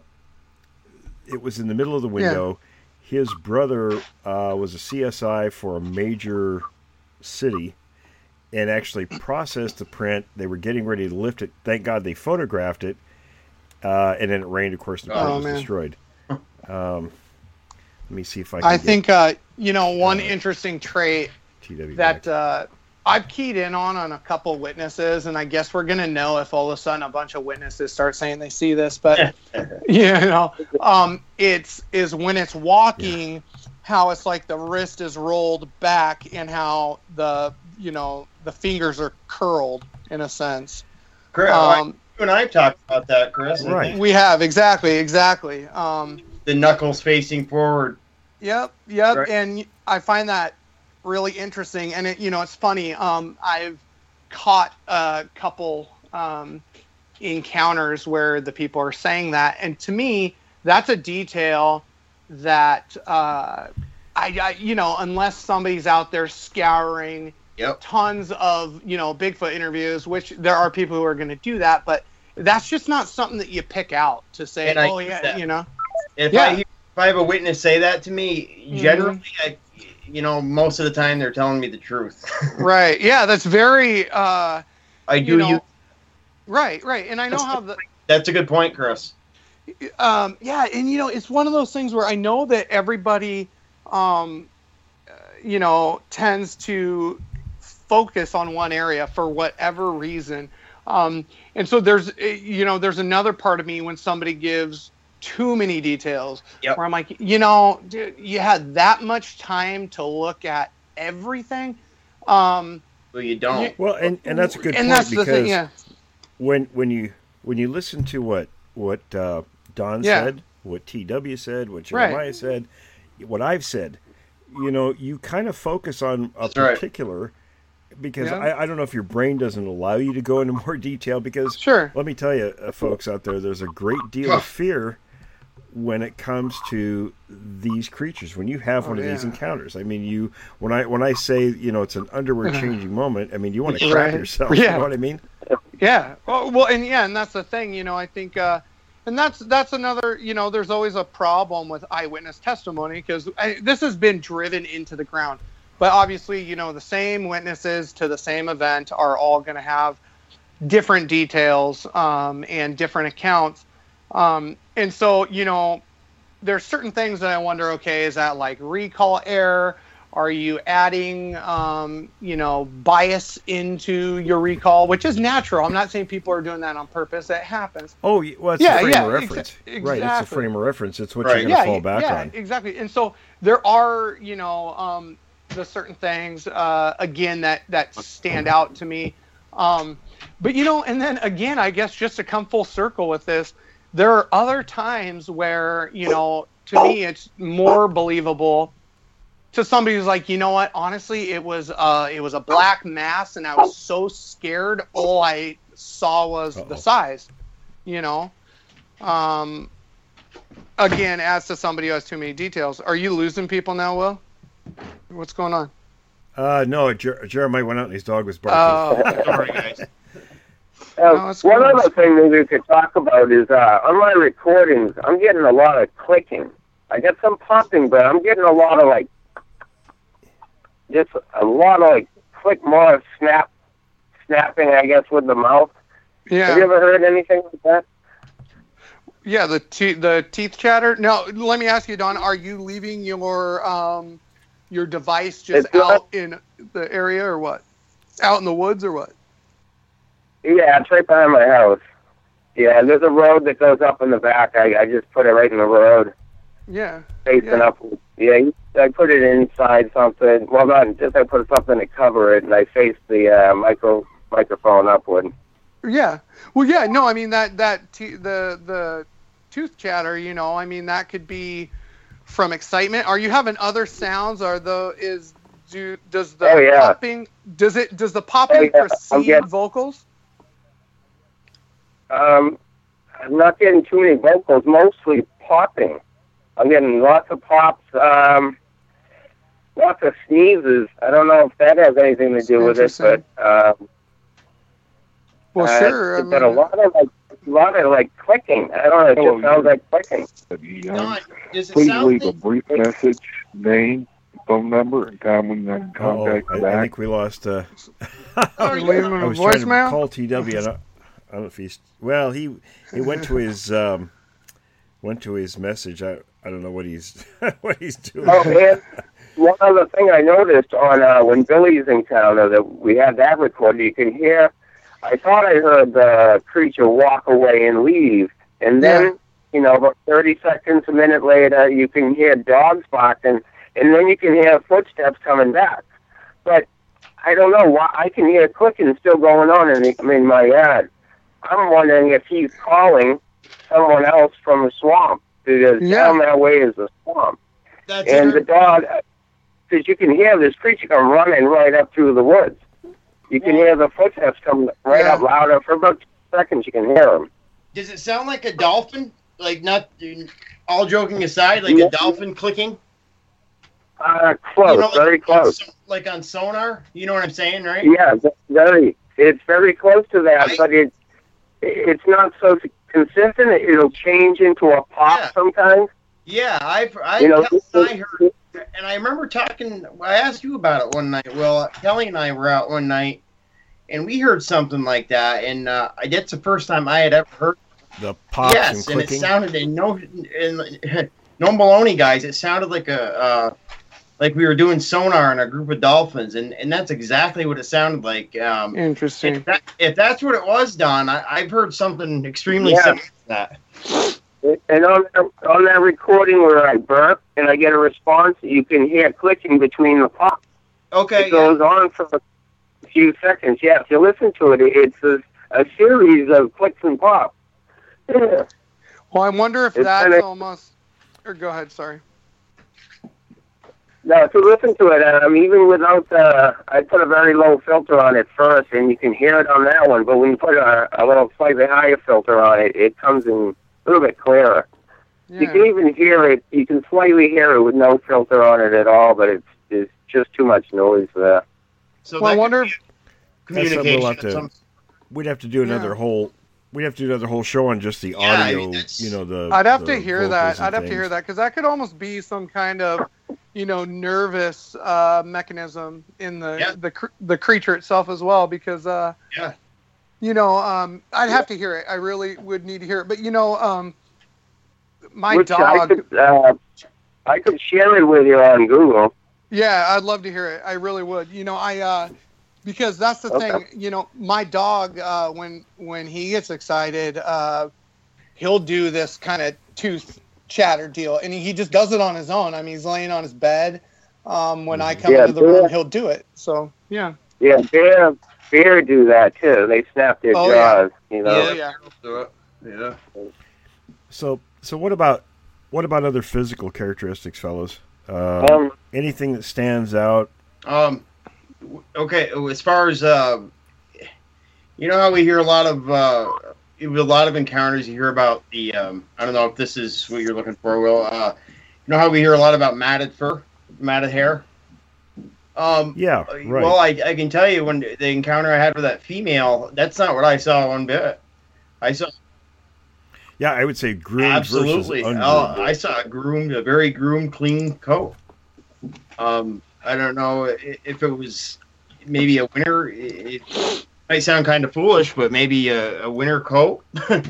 it was in the middle of the window. His brother uh, was a C S I for a major city and actually processed the print. They were getting ready to lift it. Thank God they photographed it. Uh, and then it rained, of course, and the print
Oh,
was
man.
destroyed. Um, let me see if I can
I
get
think uh, you know one
uh,
interesting trait
T W
that
back.
uh, I've keyed in on on a couple witnesses, and I guess we're gonna know if all of a sudden a bunch of witnesses start saying they see this. But you know, um, it's is when it's walking, how it's like the wrist is rolled back, and how the you know the fingers are curled in a sense.
Chris,
Um,
you and I have talked about that, Chris. I
Right.
think.
We have exactly, exactly. Um,
The knuckles facing forward.
Yep, yep,
Right.
and I find that really interesting. And it, you know, it's funny. Um, I've caught a couple um, encounters where the people are saying that, and to me, that's a detail that uh, I, I, you know, unless somebody's out there scouring
Yep.
tons of you know Bigfoot interviews, which there are people who are going to do that, but that's just not something that you pick out to say,
And I
oh
get
yeah,
that.
you know.
If
Yeah.
I hear, if I have a witness say that to me,
Mhm.
generally, I, you know, most of the time they're telling me the truth.
Right. Yeah, that's very uh
I
you
do
know,
use.
right, right. And I know how the
That's a good point, Chris.
um yeah, and you know, it's one of those things where I know that everybody um uh, you know, tends to focus on one area for whatever reason. Um and so there's uh, you know, there's another part of me when somebody gives too many details
Yep.
where I'm like, you know, dude, you had that much time to look at everything. Um
Well, you don't.
You-
Well, and, and that's a good
and
point
that's the
because
thing, yeah.
when when you when you listen to what what uh, Don
Yeah.
said, what T W said, what
Right.
Jeremiah said, what I've said, you know, you kind of focus on a
That's right.
particular because
Yeah.
I, I don't know if your brain doesn't allow you to go into more detail because
Sure.
let me tell you, uh, folks out there, there's a great deal
Huh.
of fear when it comes to these creatures. When you have
Oh,
one of these
yeah.
encounters, I mean, you when I when I say you know it's an underwear changing moment, I mean you want to crap
Right.
yourself.
Yeah.
You know what I mean?
Yeah. Well, well, and yeah, and that's the thing, you know, I think, uh, and that's, that's another, you know, there's always a problem with eyewitness testimony because this has been driven into the ground, but obviously, you know, the same witnesses to the same event are all going to have different details, um, and different accounts. Um, and so, you know, there's certain things that I wonder, okay, is that like recall error? Are you adding, um, you know, bias into your recall, which is natural? I'm not saying people are doing that on purpose. It happens.
Oh, well, it's
Yeah,
a frame
yeah,
of reference.
exa-
Right, it's a
exactly.
frame of reference. It's what
Right.
you're going to
Yeah,
fall back
yeah,
on.
exactly. And so there are, you know, um, the certain things, uh, again, that, that stand out to me. Um, but, you know, and then again, I guess just to come full circle with this, there are other times where, you know, to me, it's more believable to somebody who's like, you know what, honestly, it was uh, it was a black mass, and I was so scared, all I saw was
Uh-oh.
the size, you know? Um, again, as to somebody who has too many details, are you losing people now, Will? What's going on?
Uh, no, Jer- Jeremiah went out and his dog was barking.
Oh,
Sorry, guys.
Uh,
No, it's
one
cool.
other thing that we could talk about is uh, on my recordings, I'm getting a lot of clicking. I get some popping, but I'm getting a lot of like, just a lot of like click more snap, snapping, I guess, with the mouth. Have you
yeah,
ever heard anything like that?
yeah. The te- the teeth chatter. Now, let me ask you, Don. Are you leaving your um your device just
It's not-
out in the area, or what? Out in the woods, or what?
Yeah, it's right behind my house. Yeah, there's a road that goes up in the back. I, I just put it right in the road,
Yeah.
facing
Yeah.
up. Yeah, I put it inside something. Well, not just I put something to cover it, and I faced the uh, micro microphone upward.
Yeah. Well, yeah. No, I mean that that te- the the tooth chatter. You know, I mean that could be from excitement. Are you having other sounds? Are the is do does the
Oh, yeah.
popping does it does the popping
Oh, yeah. I'm
precede
getting-
vocals?
Um, I'm not getting too many vocals, mostly popping. I'm getting lots of pops, um, lots of sneezes. I don't know if that has anything to do with it, but um,
Well,
uh,
sure. I
but a
mean,
lot of like, a lot of like clicking. I don't know. It
Hello,
just sounds like clicking.
Don, does it
Please
sound
leave a
like,
brief message, name, phone number, and time when you can
Uh-oh,
contact
I, I
back.
think we lost. Uh,
Oh,
you
yeah.
leave him
I
a
was trying to
voicemail.
call T W. I don't, I don't know if he's well. He he went to his um, went to his message. I I don't know what he's what he's doing.
Oh, and one other thing I noticed on uh, when Billy's in town, uh, that we had that recorded, you can hear. I thought I heard the creature walk away and leave, and then
Yeah.
you know, about thirty seconds, a minute later, you can hear dogs barking, and then you can hear footsteps coming back. But I don't know why I can hear clicking still going on in, the, in my yard. I'm wondering if he's calling someone else from the swamp, because
Yeah.
down that way is the swamp.
that's
And the
inter-
dog, because you can hear this creature come running right up through the woods. You can hear the footsteps come right
Yeah.
up louder. For about two seconds, you can hear them.
does it sound like a dolphin? Like, not all joking aside, like
Yeah.
a dolphin clicking?
Uh, close,
You know, like
very
on
close.
so- like on sonar? You know what I'm saying, right?
Yeah, v- very. It's very close to that,
Right.
but it it's not so consistent. It'll change into a pop
Yeah.
sometimes.
Yeah, I've, I,
You know,
Kelly and I heard, and I remember talking, I asked you about it one night. Well, Kelly and I were out one night, and we heard something like that, and uh, that's the first time I had ever heard.
The pops and
Yes, and it
clicking.
sounded, and no, and no baloney, guys, it sounded like a, uh, like we were doing sonar on a group of dolphins, and, and that's exactly what it sounded like. Um,
Interesting.
if, that, if that's what it was, Don, I, I've heard something extremely
Yeah.
similar to that.
And on on that recording where I burp and I get a response, you can hear clicking between the pops.
Okay,
It
yeah.
goes on for a few seconds. Yeah, if you listen to it, it's a, a series of clicks and pops. Yeah.
Well, I wonder if
It's
that's
kinda-
almost. Or go ahead. Sorry.
No, if you listen to it, um, even without the, I put a very low filter on it first, and you can hear it on that one. But when you put a, a little slightly higher filter on it, it comes in a little bit clearer. You
Yeah.
can even hear it. You can slightly hear it with no filter on it at all, but it's it's just too much noise there.
So
Well, I
that could
wonder
be
if-
That's something we'll
communication.
have
of
to-
some-
We'd have to do another
Yeah.
whole. We'd have to do another whole show on just the
Yeah, I
audio.
mean, that's-
you know the.
I'd have
the
to hear
vocals
that.
and
I'd have to hear
things.
that because that could almost be some kind of, you know, nervous uh, mechanism in the
Yeah.
the cr- the creature itself as well. Because, uh,
Yeah.
you know, um, I'd have to hear it. I really would need to hear it. But you know, um, my
Which I
dog.
could, uh, I could share it with you on Google.
Yeah, I'd love to hear it. I really would. You know, I uh, because that's the
Okay.
thing. You know, my dog uh, when when he gets excited, uh, he'll do this kind of tooth chatter deal, and he just does it on his own. I mean, he's laying on his bed. Um, when I come
Yeah,
into the
yeah.
room, he'll do it. So yeah.
Yeah, bear bear do that too. They snap their
Oh, yeah.
jaws. You know.
Oh, yeah.
Do it. Yeah.
So, so what about what about other physical characteristics, fellas? Um,
Um,
anything that stands out?
Um. w- Okay. As far as uh, you know how we hear a lot of uh, a lot of encounters. You hear about the um. I don't know if this is what you're looking for, Will. Uh, you know how we hear a lot about matted fur, matted hair. Um.
Yeah, right.
Well, I, I can tell you when the encounter I had with that female, that's not what I saw one bit. I saw
Yeah, I would say groomed
absolutely.
versus
Oh,
ungroomed.
I saw a groomed, a very groomed, clean coat. Um, I don't know i- if it was maybe a winter. It, it might sound kind of foolish, but maybe a, a winter coat.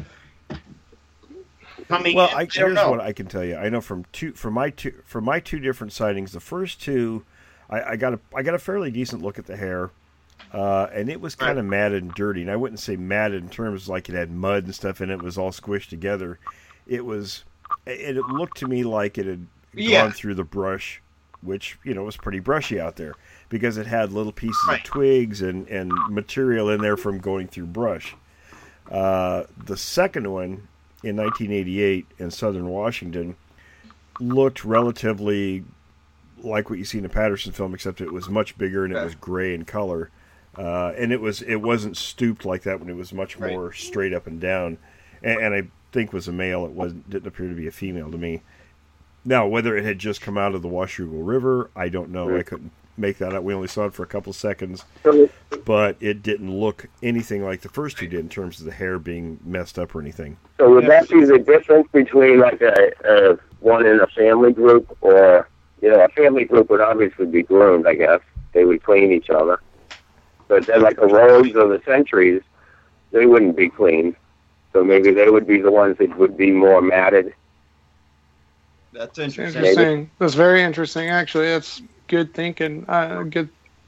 Coming
Well,
in,
I,
don't
here's
know.
what I can tell you. I know from two from my two from my two different sightings. The first two, I, I got a I got a fairly decent look at the hair, uh, and it was kind of matted and dirty. And I wouldn't say matted in terms like it had mud and stuff in it. It was all squished together. It was. It, it looked to me like it had
Yeah.
gone through the brush, which you know was pretty brushy out there because it had little pieces
Right.
of twigs and and material in there from going through brush. Uh, the second one in nineteen eighty-eight in southern Washington looked relatively like what you see in a Patterson film, except it was much bigger and it was gray in color, uh, and it was it wasn't stooped like that when it was much
Right.
more straight up and down, and, and I think was a male. It wasn't didn't appear to be a female to me. Now whether it had just come out of the Washougal River, I don't know. I couldn't make that out. We only saw it for a couple seconds,
so,
but it didn't look anything like the first two did in terms of the hair being messed up or anything.
so would that be the difference between like a, a one in a family group, or you know, a family group would obviously be groomed, I guess. They would clean each other. But then like the Rogues or the Sentries, they wouldn't be clean. So maybe they would be the ones that would be more matted.
That's
It's
interesting.
interesting. That's very interesting, actually. That's good thinking. Uh, good.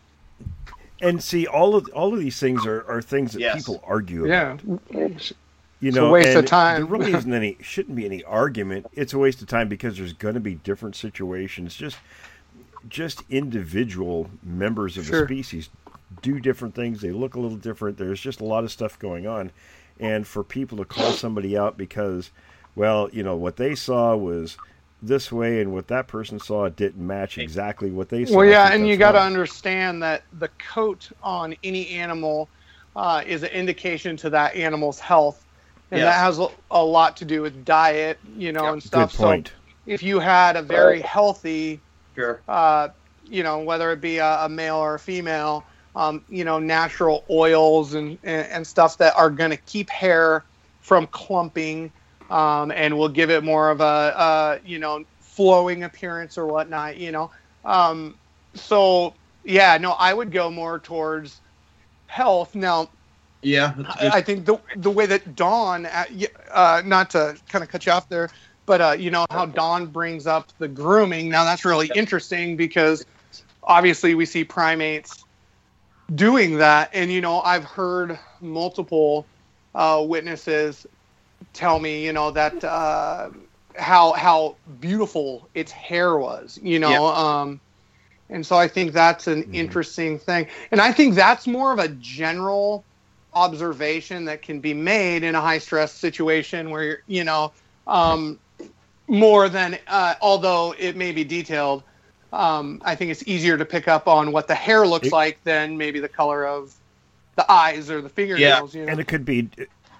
And see, all of all of these things are, are things that
Yes.
people argue
Yeah.
about. You
It's a
know,
waste of
and
time.
There really isn't any, shouldn't be any argument. It's a waste of time because there's going to be different situations. Just, just individual members of
Sure.
the species do different things. They look a little different. There's just a lot of stuff going on, and for people to call somebody out because, well, you know, what they saw was this way, and what that person saw didn't match exactly what they saw.
Well,
I
yeah,
think
and you
that's
got to
wrong.
understand that the coat on any animal uh, is an indication to that animal's health, and
Yes.
that has a, a lot to do with diet, you know,
Yep.
and stuff.
Good point.
So if you had a very healthy,
Sure.
uh, you know, whether it be a, a male or a female, um, you know, natural oils and, and, and stuff that are going to keep hair from clumping, um, and will give it more of a, uh, you know, flowing appearance or whatnot, you know. Um, so, yeah, no, I would go more towards health. Now,
Yeah. That's good.
I, I think the the way that Dawn, uh, y- uh, not to kind of cut you off there, but uh, you know how Dawn brings up the grooming. Now that's really interesting because obviously we see primates doing that, and you know I've heard multiple uh, witnesses tell me, you know, that uh, how how beautiful its hair was, you know.
Yeah.
Um, and so I think that's an
Mhm.
interesting thing, and I think that's more of a general observation that can be made in a high stress situation where you're, you know, um, more than uh, although it may be detailed. Um, I think it's easier to pick up on what the hair looks
It-
like than maybe the color of the eyes or the fingernails. You know?
And it could be,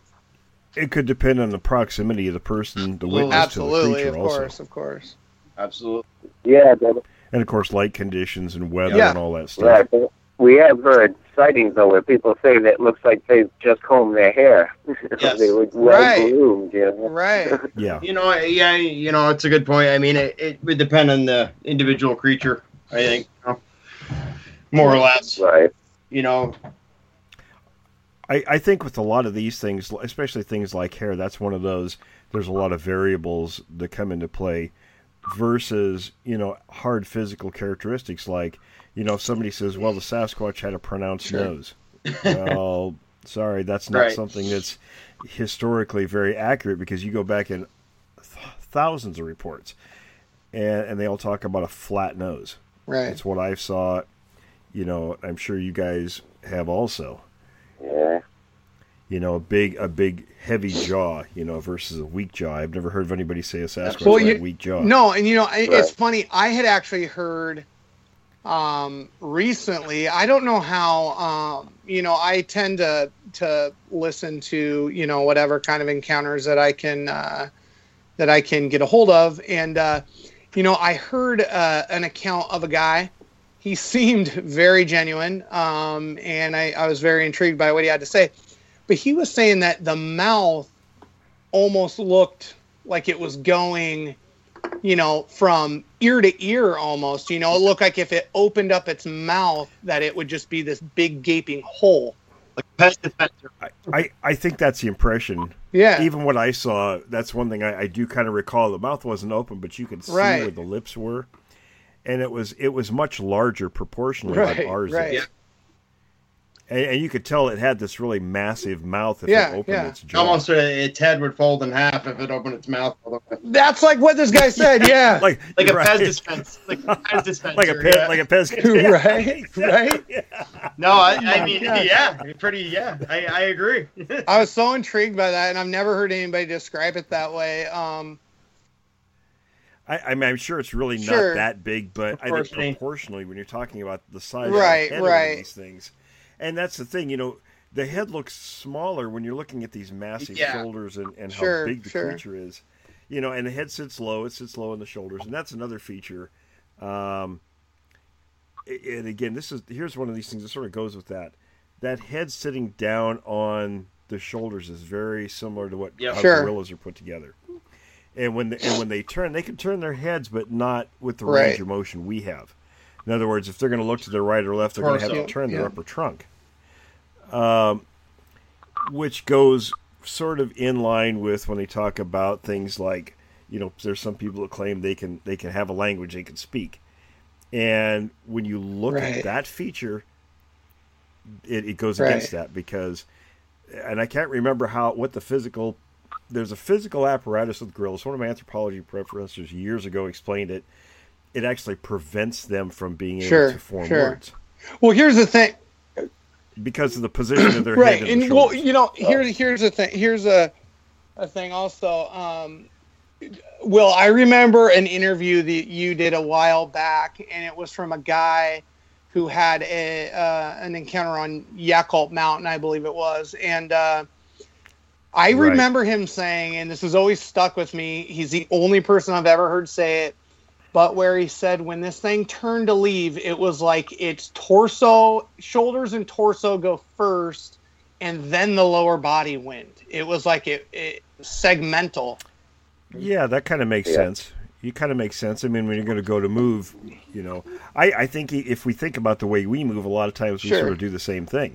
it could depend on the proximity of the person, the witness
Absolutely,
to the creature
of
also.
course, of course.
Absolutely.
Yeah, but,
And of course, light conditions and weather
Yeah.
and all that stuff.
right. But we have heard sightings though where people say that it looks like they've just combed their hair.
Yes.
They were well
Right.
groomed, you know.
Right.
Yeah.
You know, yeah, you know, it's a good point. I mean, it, it would depend on the individual creature, I think, you know, more or less.
Right.
You know,
I, I think with a lot of these things, especially things like hair, that's one of those, there's a lot of variables that come into play. versus, you know, hard physical characteristics like, you know, if somebody says, well, the Sasquatch had a pronounced
Sure.
nose. Well, sorry, that's not
Right.
something that's historically very accurate because you go back in th- thousands of reports and, and they all talk about a flat nose.
Right.
It's what I saw, you know, I'm sure you guys have also.
Yeah.
You know, a big, a big, heavy jaw, you know, versus a weak jaw. I've never heard of anybody say a Sasquatch
Well,
had
you-
a weak jaw.
No, and you know, I it's
Right.
funny. I had actually heard um, recently. I don't know how. Um, you know, I tend to to listen to you know whatever kind of encounters that I can uh, that I can get a hold of, and uh, you know, I heard uh, an account of a guy. He seemed very genuine, um, and I, I was very intrigued by what he had to say. But he was saying that the mouth almost looked like it was going, you know, from ear to ear almost. You know, it looked like if it opened up its mouth, that it would just be this big gaping hole.
Like a pest dispenser.
I, I, I think that's the impression.
Yeah.
Even what I saw, that's one thing I, I do kind of recall. The mouth wasn't open, but you could see
Right.
where the lips were. And it was it was much larger proportionally
Right,
than ours
right.
is.
Yeah.
And, and you could tell it had this really massive mouth if
Yeah,
it opened
yeah.
its jaw.
Almost uh, its head would fold in half if it opened its mouth all the way.
That's like what this guy said. Yeah.
like
Like a
right.
Pez dispenser. Like a Pez dispenser.
like a pet,
yeah.
like a pet.
Right, right.
No, I,
my
I mean,
gosh.
yeah, pretty, yeah, I, I agree.
I was so intrigued by that, and I've never heard anybody describe it that way. Um,
I, I mean, I'm sure it's really
Sure.
not that big, but I think
Proportionally.
proportionally, when you're talking about the size
Right,
of the head
right.
of these things, and that's the thing, you know, the head looks smaller when you're looking at these massive
Yeah.
shoulders and, and
Sure,
how big the
sure.
creature is, you know, and the head sits low, it sits low in the shoulders, and that's another feature. Um, and again, this is here's one of these things that sort of goes with that. That head sitting down on the shoulders is very similar to what
Yep.
how
Sure.
gorillas are put together. And when the, and when they turn, they can turn their heads, but not with the
Right.
range of motion we have. In other words, if they're going to look to their right or left, they're going to have to
Torso,
turn their
yeah.
upper trunk, um, which goes sort of in line with when they talk about things like, you know, there's some people that claim they can they can have a language they can speak, and when you look
Right.
at that feature, it, it goes
Right.
against that because, and I can't remember how what the physical. There's a physical apparatus with gorillas. One of my anthropology professors years ago explained it. It actually prevents them from being able
Sure,
to form
sure.
words
well, here's the thing.
because of the position of their
Right,
head and,
and
the
well,
shoulders.
you know, here's here's the thing. Here's a a thing also. Um, Will, I remember an interview that you did a while back, and it was from a guy who had a uh, an encounter on Yakult Mountain, I believe it was, and uh, I
Right.
remember him saying, and this has always stuck with me. He's the only person I've ever heard say it, but where he said when this thing turned to leave, it was like its torso, shoulders, and torso go first, and then the lower body went. It was like it, it segmental.
Yeah, that kind of makes
Yeah.
sense. You kind of makes sense. I mean, when you're going to go to move, you know, I, I think if we think about the way we move, a lot of times we
Sure.
sort of do the same thing.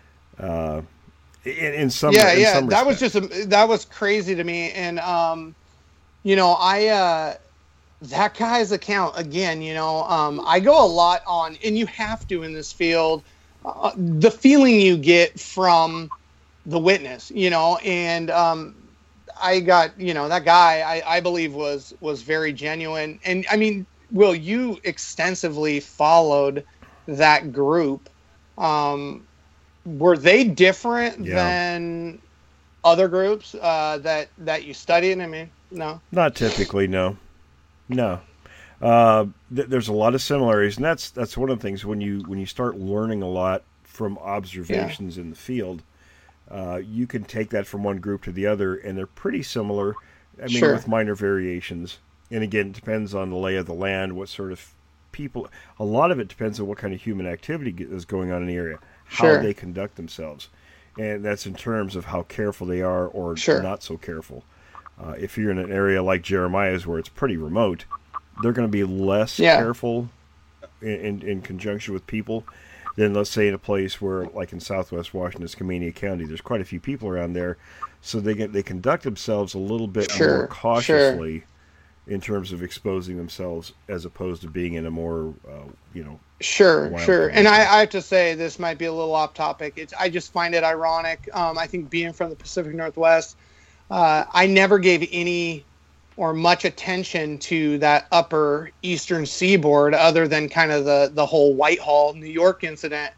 Uh, in, in some,
yeah,
in
yeah,
some
that was
respects.
just a, that was crazy to me, and um, you know, I uh, that guy's account again. You know, um, I go a lot on, and you have to in this field. Uh, the feeling you get from the witness, you know, and um, I got, you know, that guy I, I believe was was very genuine, and I mean, Will, you extensively followed that group. Um, were they different
Yeah.
than other groups uh, that that you studied? I mean, no.
Not typically, no, no. Uh, th- there's a lot of similarities, and that's that's one of the things when you when you start learning a lot from observations in the field, uh, you can take that from one group to the other, and they're pretty similar. I mean,
Sure.
with minor variations. And again, it depends on the lay of the land, what sort of people. A lot of it depends on what kind of human activity ge- is going on in the area, how
Sure.
they conduct themselves, and that's in terms of how careful they are or
Sure.
not so careful. Uh, if you're in an area like Jeremiah's where it's pretty remote, they're going to be less
Yeah.
careful in, in, in conjunction with people than, let's say, in a place where, like in Southwest Washington, Skamania County, there's quite a few people around there, so they get they conduct themselves a little bit
Sure,
more cautiously in terms of exposing themselves as opposed to being in a more, uh, you know.
Sure,
wild
sure. And
condition.
I, I have to say, this might be a little off topic. It's I just find it ironic. Um, I think being from the Pacific Northwest, uh, I never gave any or much attention to that upper eastern seaboard other than kind of the, the whole Whitehall, New York incident.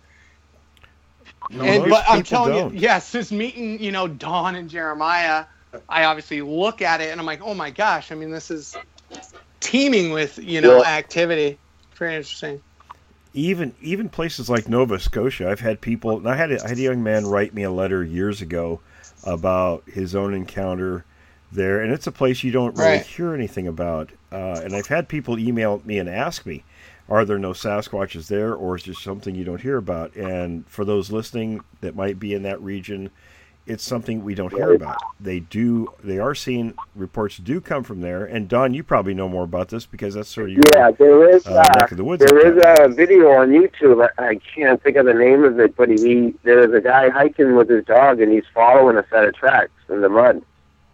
No,
and
most
but I'm
people
telling
don't.
you, yes, since meeting, you know, Don and Jeremiah, I obviously look at it and I'm like, oh my gosh, I mean, this is teeming with, you know,
Yeah.
activity. Very interesting.
Even even places like Nova Scotia, I've had people. And I had a, I had a young man write me a letter years ago about his own encounter there, and it's a place you don't really
Right.
hear anything about. Uh, and I've had people email me and ask me, "Are there no Sasquatches there, or is there something you don't hear about?" And for those listening that might be in that region, it's something we don't hear about. They do. They are seeing reports do come from there. And Don, you probably know more about this because that's sort of your
Yeah, there is
uh,
uh,
neck of the woods.
there is a video on YouTube. I I can't think of the name of it, but he there's a guy hiking with his dog, and he's following a set of tracks in the mud.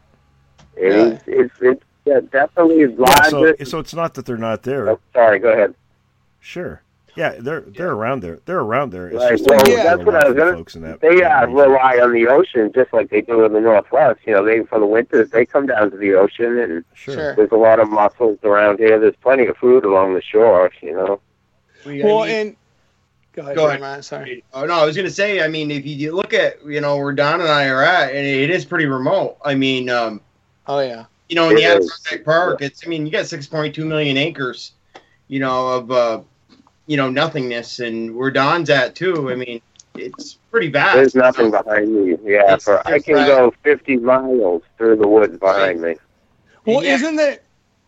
And
Yeah.
it's it's, it's yeah, definitely
Yeah,
live.
so, so it's not that they're not there.
Oh, sorry, go ahead.
Sure. Yeah, they're they're around there. They're around there. It's
Right.
just
Well,
that
yeah,
there are
that's what I
lots
was
of
gonna-
folks in that.
They
that
uh,
region.
rely on the ocean just like they do in the Northwest. You know, they for the winters they come down to the ocean, and
Sure.
Sure.
there's a lot of mussels around here. There's plenty of food along the shore. You know.
We- I
Well,
mean-
and go ahead,
Go ahead.
Jeremiah, sorry.
Oh no, I was gonna say. I mean, if you look at you know where Don and I are at, and it is pretty remote. I mean, um,
Oh yeah.
you know, in the
It is.
Adirondack Park, it's. I mean, you got six point two million acres, you know, of uh, you know nothingness, and where Don's at too. I mean, it's pretty vast.
There's nothing behind me. Yeah,
It's
for I
just
can
that-
go fifty miles through the woods behind me.
Well,
Yeah.
isn't there?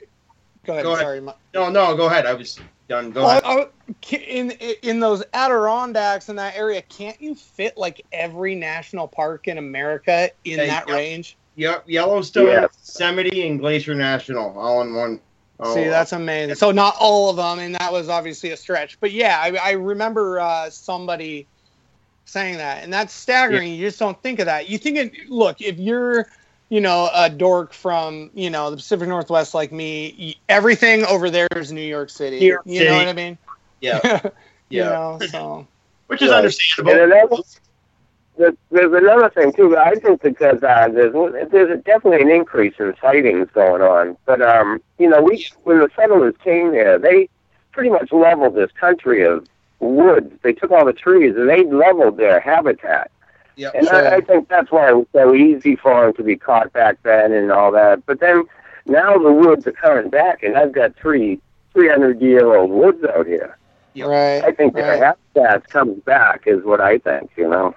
Go ahead.
Go ahead.
Sorry. Ma-
No, no, go ahead. I was done. Go
Oh,
ahead.
oh, ca- in in those Adirondacks in that area, can't you fit like every national park in America in
Yeah,
that
yeah.
range?
Yep, Yellowstone,
Yeah.
Yosemite, and Glacier National, all in one. Oh,
See, that's amazing. So not all of them, and that was obviously a stretch. But yeah, I, I remember uh, somebody saying that, and that's staggering. You just don't think of that. You think, it, look, if you're, you know, a dork from, you know, the Pacific Northwest like me, y- everything over there is New York City.
New York
you know
City.
what I mean?
yeah,
you
yeah,
know, so
which is
Right.
understandable.
And another, there's, there's another thing too. I think because uh, there's there's a, definitely an increase in sightings going on. But um, you know, we when the settlers came here, they pretty much leveled this country of woods. They took all the trees and they leveled their habitat.
Yep.
And
Sure.
I, I think that's why it was so easy for them to be caught back then and all that. But then now the woods are coming back, and I've got three three hundred year old woods out here.
Yep.
right.
I think their
right.
habitat's coming back, is what I think. You know.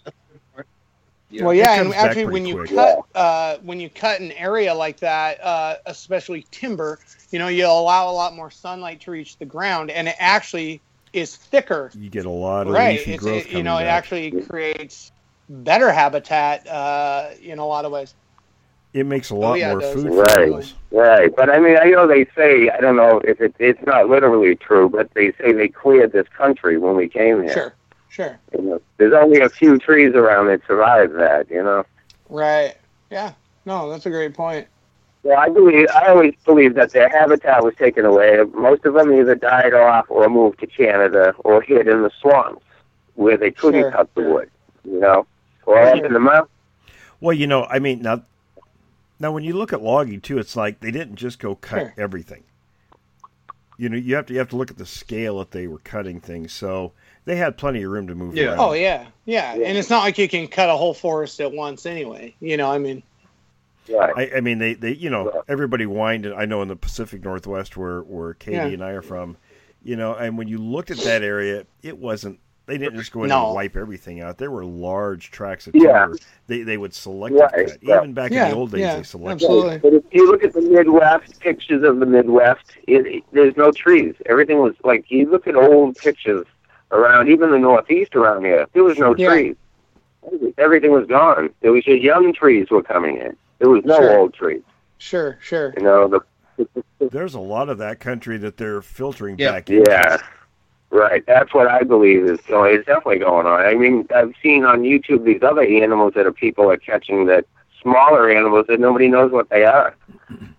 Yeah.
Well,
It
yeah, and
comes back
actually,
pretty
when you
quick.
cut uh, when you cut an area like that, uh, especially timber, you know, you allow a lot more sunlight to reach the ground, and it actually is thicker.
You get a lot of
Right?
leafy
It's,
growth
it, you
coming
know, it
back.
actually creates better habitat uh, in a lot of ways.
It makes a lot
yeah, it
more
does.
food for
Right.
animals.
Right, but I mean, I know they say, I don't know if it, it's not literally true, but they say they cleared this country when we came here.
Sure, sure,
You know, there's only a few trees around that survived that, you know.
right, yeah. No, that's a great point.
Well, I believe, I always believe that their habitat was taken away. Most of them either died off or moved to Canada or hid in the swamps where they couldn't
Sure.
cut the wood, you know, or up in the mountains.
Well, you know, I mean, now, now when you look at logging too, it's like they didn't just go cut
Sure.
everything. You know, you have to you have to look at the scale that they were cutting things. So they had plenty of room to move
Yeah.
around.
Oh yeah, yeah, and it's not like you can cut a whole forest at once anyway. You know, I mean,
Right.
I, I mean, they, they, you know,
Yeah.
everybody whined. I know in the Pacific Northwest, where where Katie
Yeah.
and I are from, you know, and when you looked at that area, it wasn't. They didn't just go in
No.
and wipe everything out. There were large tracts of
Yeah.
timber. They they would select
Right,
cut.
yeah.
Even back
Yeah,
in the old days,
yeah,
they selected.
absolutely.
But if you look at the Midwest, pictures of the Midwest, it, it, there's no trees. Everything was like, you look at old pictures around, even the Northeast around here, there was no
Yeah.
trees. Everything was gone. There was just young trees were coming in. There was no
Sure.
old trees.
Sure, sure.
You know, the
There's a lot of that country that they're filtering
Yeah.
back into.
yeah, right. That's what I believe is going. It's definitely going on. I mean, I've seen on YouTube these other animals that are people are catching, that smaller animals that nobody knows what they are.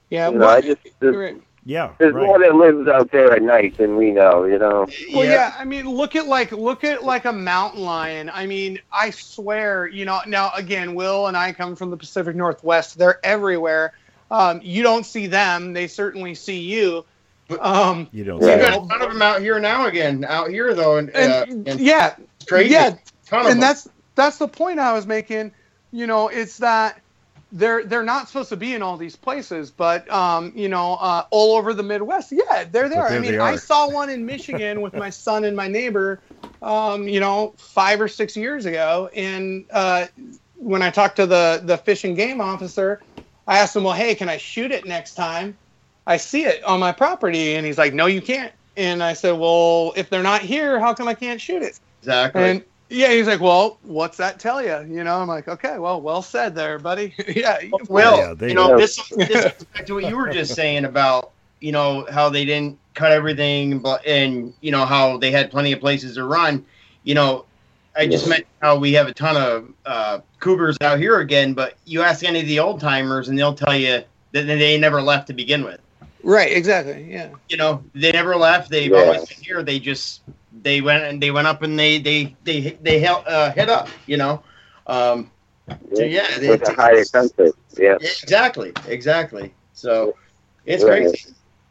Yeah,
You know, I just there's,
right.
Yeah,
there's
right.
more that lives out there at night than we know. You know.
Well, yeah. I mean, look at like look at like a mountain lion. I mean, I swear, you know. Now, again, Will and I come from the Pacific Northwest. They're everywhere. Um, you don't see them; they certainly see you. Um,
You don't.
You
see
got
it.
a ton of them out here now again. Out here though, and, uh,
and,
and
yeah,
it's crazy.
yeah,
ton of
and
them.
that's that's the point I was making. You know, it's that they're they're not supposed to be in all these places, but um, you know, uh, all over the Midwest, yeah, they're there.
But there
I mean,
they
I
are.
saw one in Michigan with my son and my neighbor, um, you know, five or six years ago, and uh, when I talked to the the fish and game officer, I asked him, well, hey, can I shoot it next time I see it on my property? And he's like, no, you can't. And I said, well, if they're not here, how come I can't shoot it?
exactly.
And yeah, he's like, well, what's that tell you? You know, I'm like, okay, well, well said there, buddy. yeah. of
Will,
Yeah, they
you know,
know.
this this goes back to what you were just saying about, you know, how they didn't cut everything, but and you know how they had plenty of places to run. You know, I just meant how we have a ton of uh, cougars out here again, but you ask any of the old timers, and they'll tell you that they never left to begin with.
Right, exactly. Yeah.
You know, they never left. They've
Yeah.
always been here. They just they went and they went up and they they they they held, uh, hit up. You know, um, so yeah,
With
it's-
a higher census. Yeah.
exactly, exactly. So it's
Right.
crazy.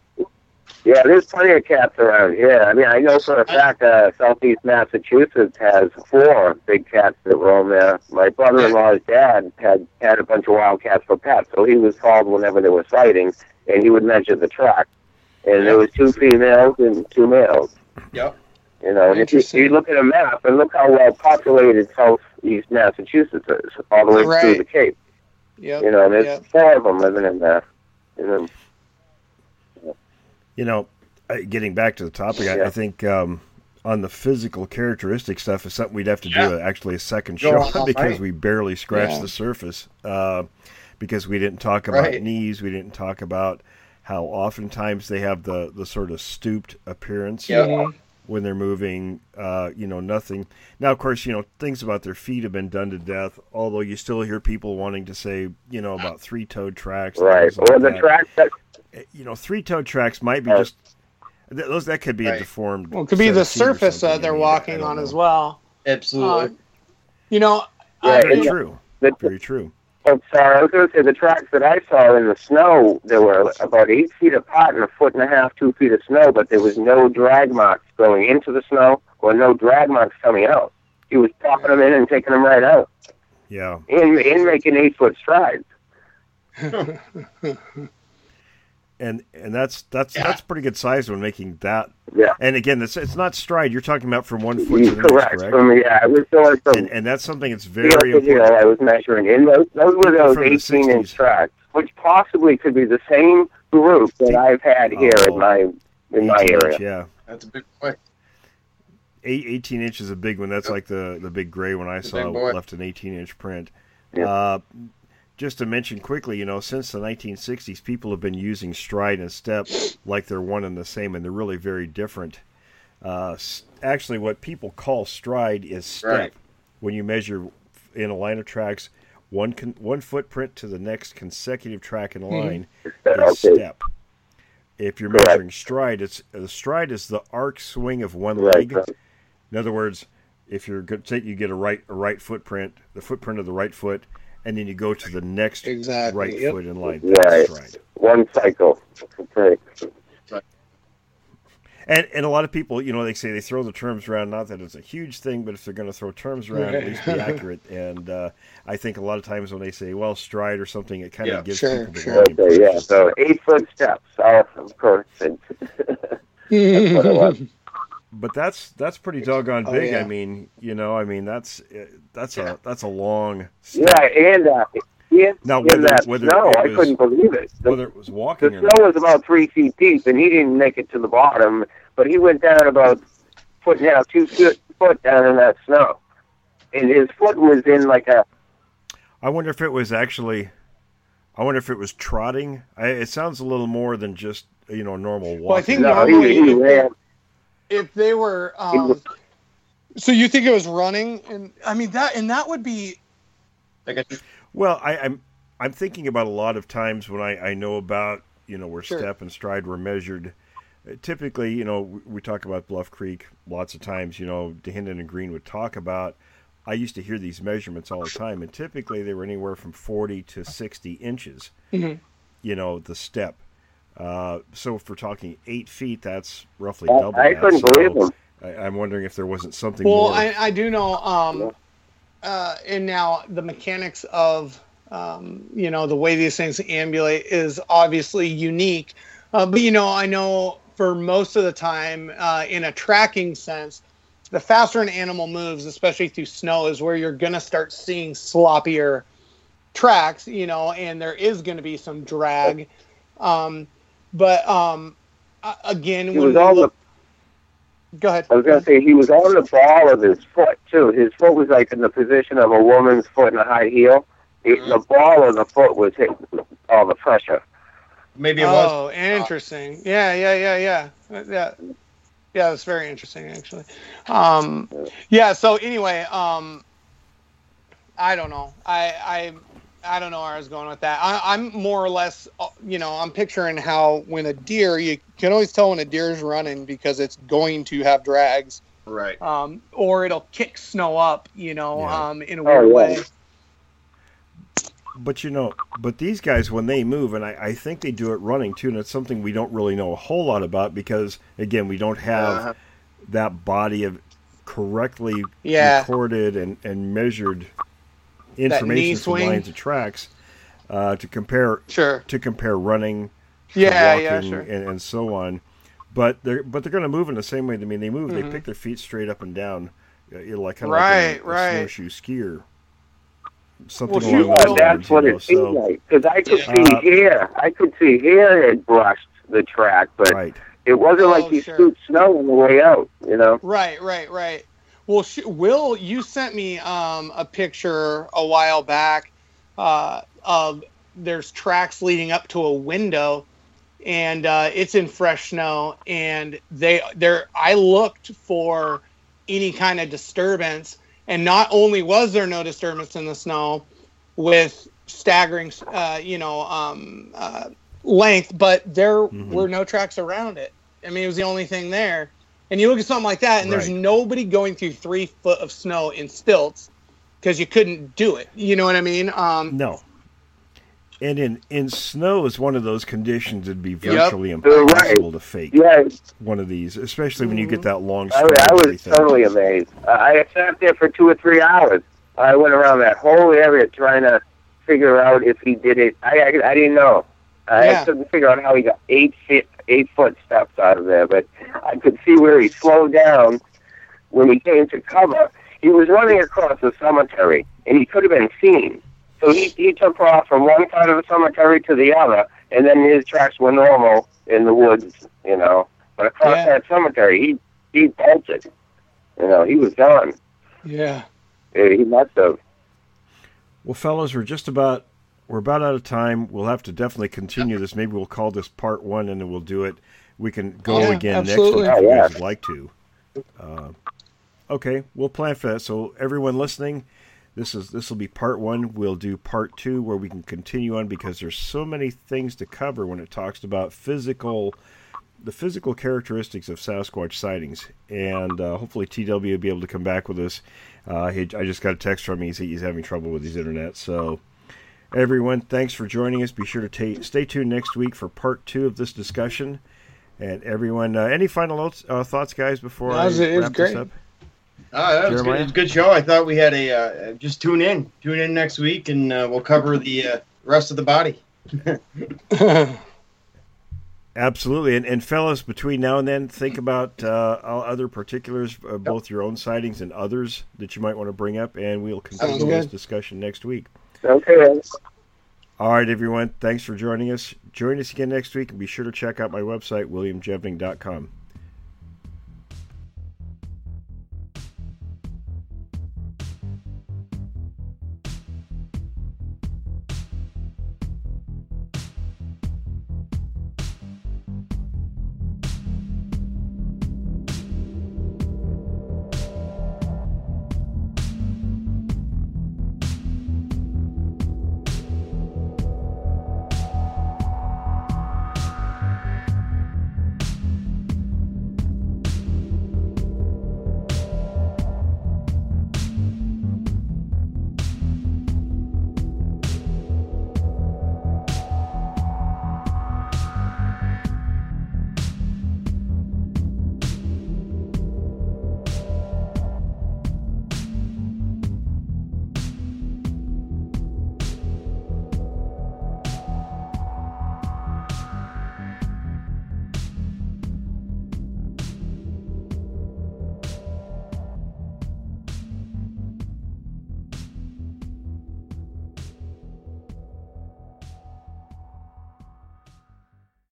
Yeah, there's plenty of cats around here. I mean, I know for a fact uh, Southeast Massachusetts has four big cats that roam there. My brother-in-law's dad had had a bunch of wild cats for pets, so he was called whenever there were sightings, and he would measure the track. And there was two females and two males.
Yep.
You know, and if you,
Interesting.
you look at a map and look how well populated Southeast Massachusetts is, all the way through
Right.
the Cape.
Yep.
You know, there's
Yep.
four of them living in there. You know,
You know, uh, getting back to the topic, I,
Yeah.
I think um, on the physical characteristic stuff is something we'd have to
Yeah.
do actually a second
Go
show
on all
because
night.
we barely scratched
Yeah.
the surface. Uh, because we didn't talk about
Right.
knees, we didn't talk about how oftentimes they have the, the sort of stooped appearance
Yeah.
Mhm.
when they're moving. Uh, you know, nothing. Now, of course, you know things about their feet have been done to death. Although you still hear people wanting to say, you know, about three-toed tracks. and
right.
things like
Or the
that.
track that
You know, three-toed tracks might be
Uh,
just th- those. That could be a
Right.
deformed.
Well, it could be
set
the
of feet or
surface
something.
that they're
I mean,
walking
I don't
on
know.
as well.
Absolutely.
Uh, you know,
Yeah,
I-
Very
yeah.
true.
the,
Very true.
Oh, sorry, I was going to say the tracks that I saw in the snow, there were about eight feet apart and a foot and a half, two feet of snow, but there was no drag marks going into the snow or no drag marks coming out. He was popping them in and taking them right out
Yeah.
and, and making eight-foot strides.
And and that's that's
Yeah.
that's pretty good size when making that.
Yeah,
And again, it's it's not stride. You're talking about from one foot to the next,
correct.
correct?
From, yeah, it was going from
And and that's something that's
heel
very
to heel
important.
I was measuring. And those, those were
People
those
from the
eighteen-inch
sixties.
tracks, which possibly could be the same group that I've had here
Oh,
in my in my
eighteen
area.
inch, yeah.
That's a big point.
Eight, eighteen inch is a big one. That's like the, the big gray one I
The
saw
big boy.
left an eighteen inch print.
Yeah.
Uh, just to mention quickly, you know, since the nineteen sixties, people have been using stride and step like they're one and the same, and they're really very different. Uh, s- actually, what people call stride is step.
Right.
When you measure in a line of tracks, one con- one footprint to the next consecutive track in line is
Okay.
step. If you're
Correct.
measuring stride, it's the stride is the arc swing of one
Right,
leg.
right.
In other words, if you're good, say you get a right a right footprint, the footprint of the right foot, and then you go to the next
Exactly,
right
yep.
foot in line.
Right.
That's stride.
One cycle. Okay.
And and a lot of people, you know, they say they throw the terms around. Not that it's a huge thing, but if they're going to throw terms around, at least be accurate. And uh, I think a lot of times when they say, "Well, stride" or something, it kind
Yeah,
of gives
sure,
people the
sure.
wrong
Okay, yeah.
impression.
So eight foot steps. Oh, of course. And that's what it was.
But that's that's pretty doggone
Oh,
big.
yeah.
I mean, you know, I mean that's uh, that's a that's a long step.
Yeah, and uh, in,
Now,
in
whether-
that
whether
snow,
it
I
was-
couldn't believe it. The,
Whether it was
the
walking or
snow
not.
was about three feet deep, and he didn't make it to the bottom, but he went down about foot and a half, two foot, foot down in that snow. And his foot was in like a,
I wonder if it was actually. I wonder if it was trotting. I, it sounds a little more than just you know normal walking.
Well, I think
no, he,
normally
he
if,
ran.
if they were, um, so you think it was running, and I mean that, and that would be,
Like a,
Well, I, I'm I'm thinking about a lot of times when I, I know about you know, where
Sure.
step and stride were measured. Typically, you know, we, we talk about Bluff Creek lots of times. You know, Dahinden and Green would talk about. I used to hear these measurements all the time, and typically they were anywhere from forty to sixty inches.
Mhm.
You know, the step. Uh, so if we're talking eight feet, that's roughly
I,
double
I
that.
couldn't
So
believe them.
I, I'm wondering if there wasn't something
Well,
more.
I, I do know, um, uh, and now the mechanics of, um, you know, the way these things ambulate is obviously unique. Uh, but, you know, I know for most of the time, uh, in a tracking sense, the faster an animal moves, especially through snow, is where you're going to start seeing sloppier tracks, you know, and there is going to be some drag. Um, but, um, uh, again,
He
when
was
we
on the.
look, go ahead.
I was gonna say he was on the ball of his foot too. His foot was like in the position of a woman's foot in a high heel. He, the ball of the foot was hitting all the pressure.
Maybe it was.
Oh, interesting. Yeah, yeah, yeah, yeah. Uh, Yeah. Yeah, that's very interesting actually. Um, yeah, so anyway, um, I don't know. I I I don't know where I was going with that. I, I'm more or less, uh, you know, I'm picturing how when a deer, you can always tell when a deer is running because it's going to have drags,
Right.
um, or it'll kick snow up, you know,
Yeah.
um, in a weird
yeah.
way.
But you know, but these guys when they move, and I, I think they do it running too, and it's something we don't really know a whole lot about because again, we don't have
Uh-huh.
that body of correctly
Yeah.
recorded and, and measured
knee
information from
swing.
lines of tracks uh, to compare
Sure.
to compare running, to
Yeah, yeah,
walking,
sure.
and, and so on. But they're but they're going to move in the same way. I mean, they move.
Mhm.
They pick their feet straight up and down, uh, you know, like kind of
Right,
like a, a
right.
snowshoe skier. Something
Well,
along
shoot,
those
Yeah,
well,
lines,
that's what
you know,
it seemed
so,
like. Because I could
Yeah.
see
Uh,
hair. I could see hair had brushed the track, but
right.
it wasn't
Oh,
like he
sure.
scooped snow on the way out. You know.
Right, right, right. Well, sh- Will, you sent me um, a picture a while back uh, of there's tracks leading up to a window, and uh, it's in fresh snow. And they, there, I looked for any kind of disturbance, and not only was there no disturbance in the snow with staggering, uh, you know, um, uh, length, but there
Mhm.
were no tracks around it. I mean, it was the only thing there. And you look at something like that, and there's
Right.
nobody going through three foot of snow in stilts because you couldn't do it. You know what I mean? Um,
No. And in, in snow is one of those conditions that'd be
Yep.
virtually
You're right.
impossible to fake
Yeah,
one of these, especially when you
Mhm.
get that long
I,
stretch
I
and
was
everything.
totally amazed. I I sat there for two or three hours. I went around that whole area trying to figure out if he did it. I I, I didn't know. I
Yeah.
couldn't figure out how he got eight feet eight foot steps out of there, but I could see where he slowed down when he came to cover. He was running across the cemetery, and he could have been seen. So he he took off from one side of the cemetery to the other, and then his tracks were normal in the woods, you know. But across
Yeah.
that cemetery, he he bolted. You know, he was gone.
yeah.
Yeah, He must have.
Well, fellas, we're just about we're about out of time. We'll have to definitely continue this. Maybe we'll call this part one, and then we'll do it. We can go
Yeah,
again
absolutely.
next week if
Oh,
you
yeah.
guys would like to. Uh, okay, we'll plan for that. So everyone listening, this is this will be part one. We'll do part two where we can continue on because there's so many things to cover when it talks about physical, the physical characteristics of Sasquatch sightings, and uh, hopefully T W will be able to come back with us. Uh, he, I just got a text from him. He's, he's having trouble with his internet. So, everyone, thanks for joining us. Be sure to ta- stay tuned next week for part two of this discussion. And everyone, uh, any final notes, uh, thoughts, guys, before
No, it was-
I
it was
wrap this
great.
up?
Oh, that was good.
Jeremiah?
It was a good show. I thought we had a uh, just tune in, tune in next week, and uh, we'll cover the uh, rest of the body.
Absolutely. And, and fellas, between now and then, think about uh, other particulars, uh, both your own sightings and others that you might want to bring up, and we'll continue
Sounds
this
good.
discussion next week.
Okay.
All right, everyone. Thanks for joining us. Join us again next week, and be sure to check out my website, william jevning dot com.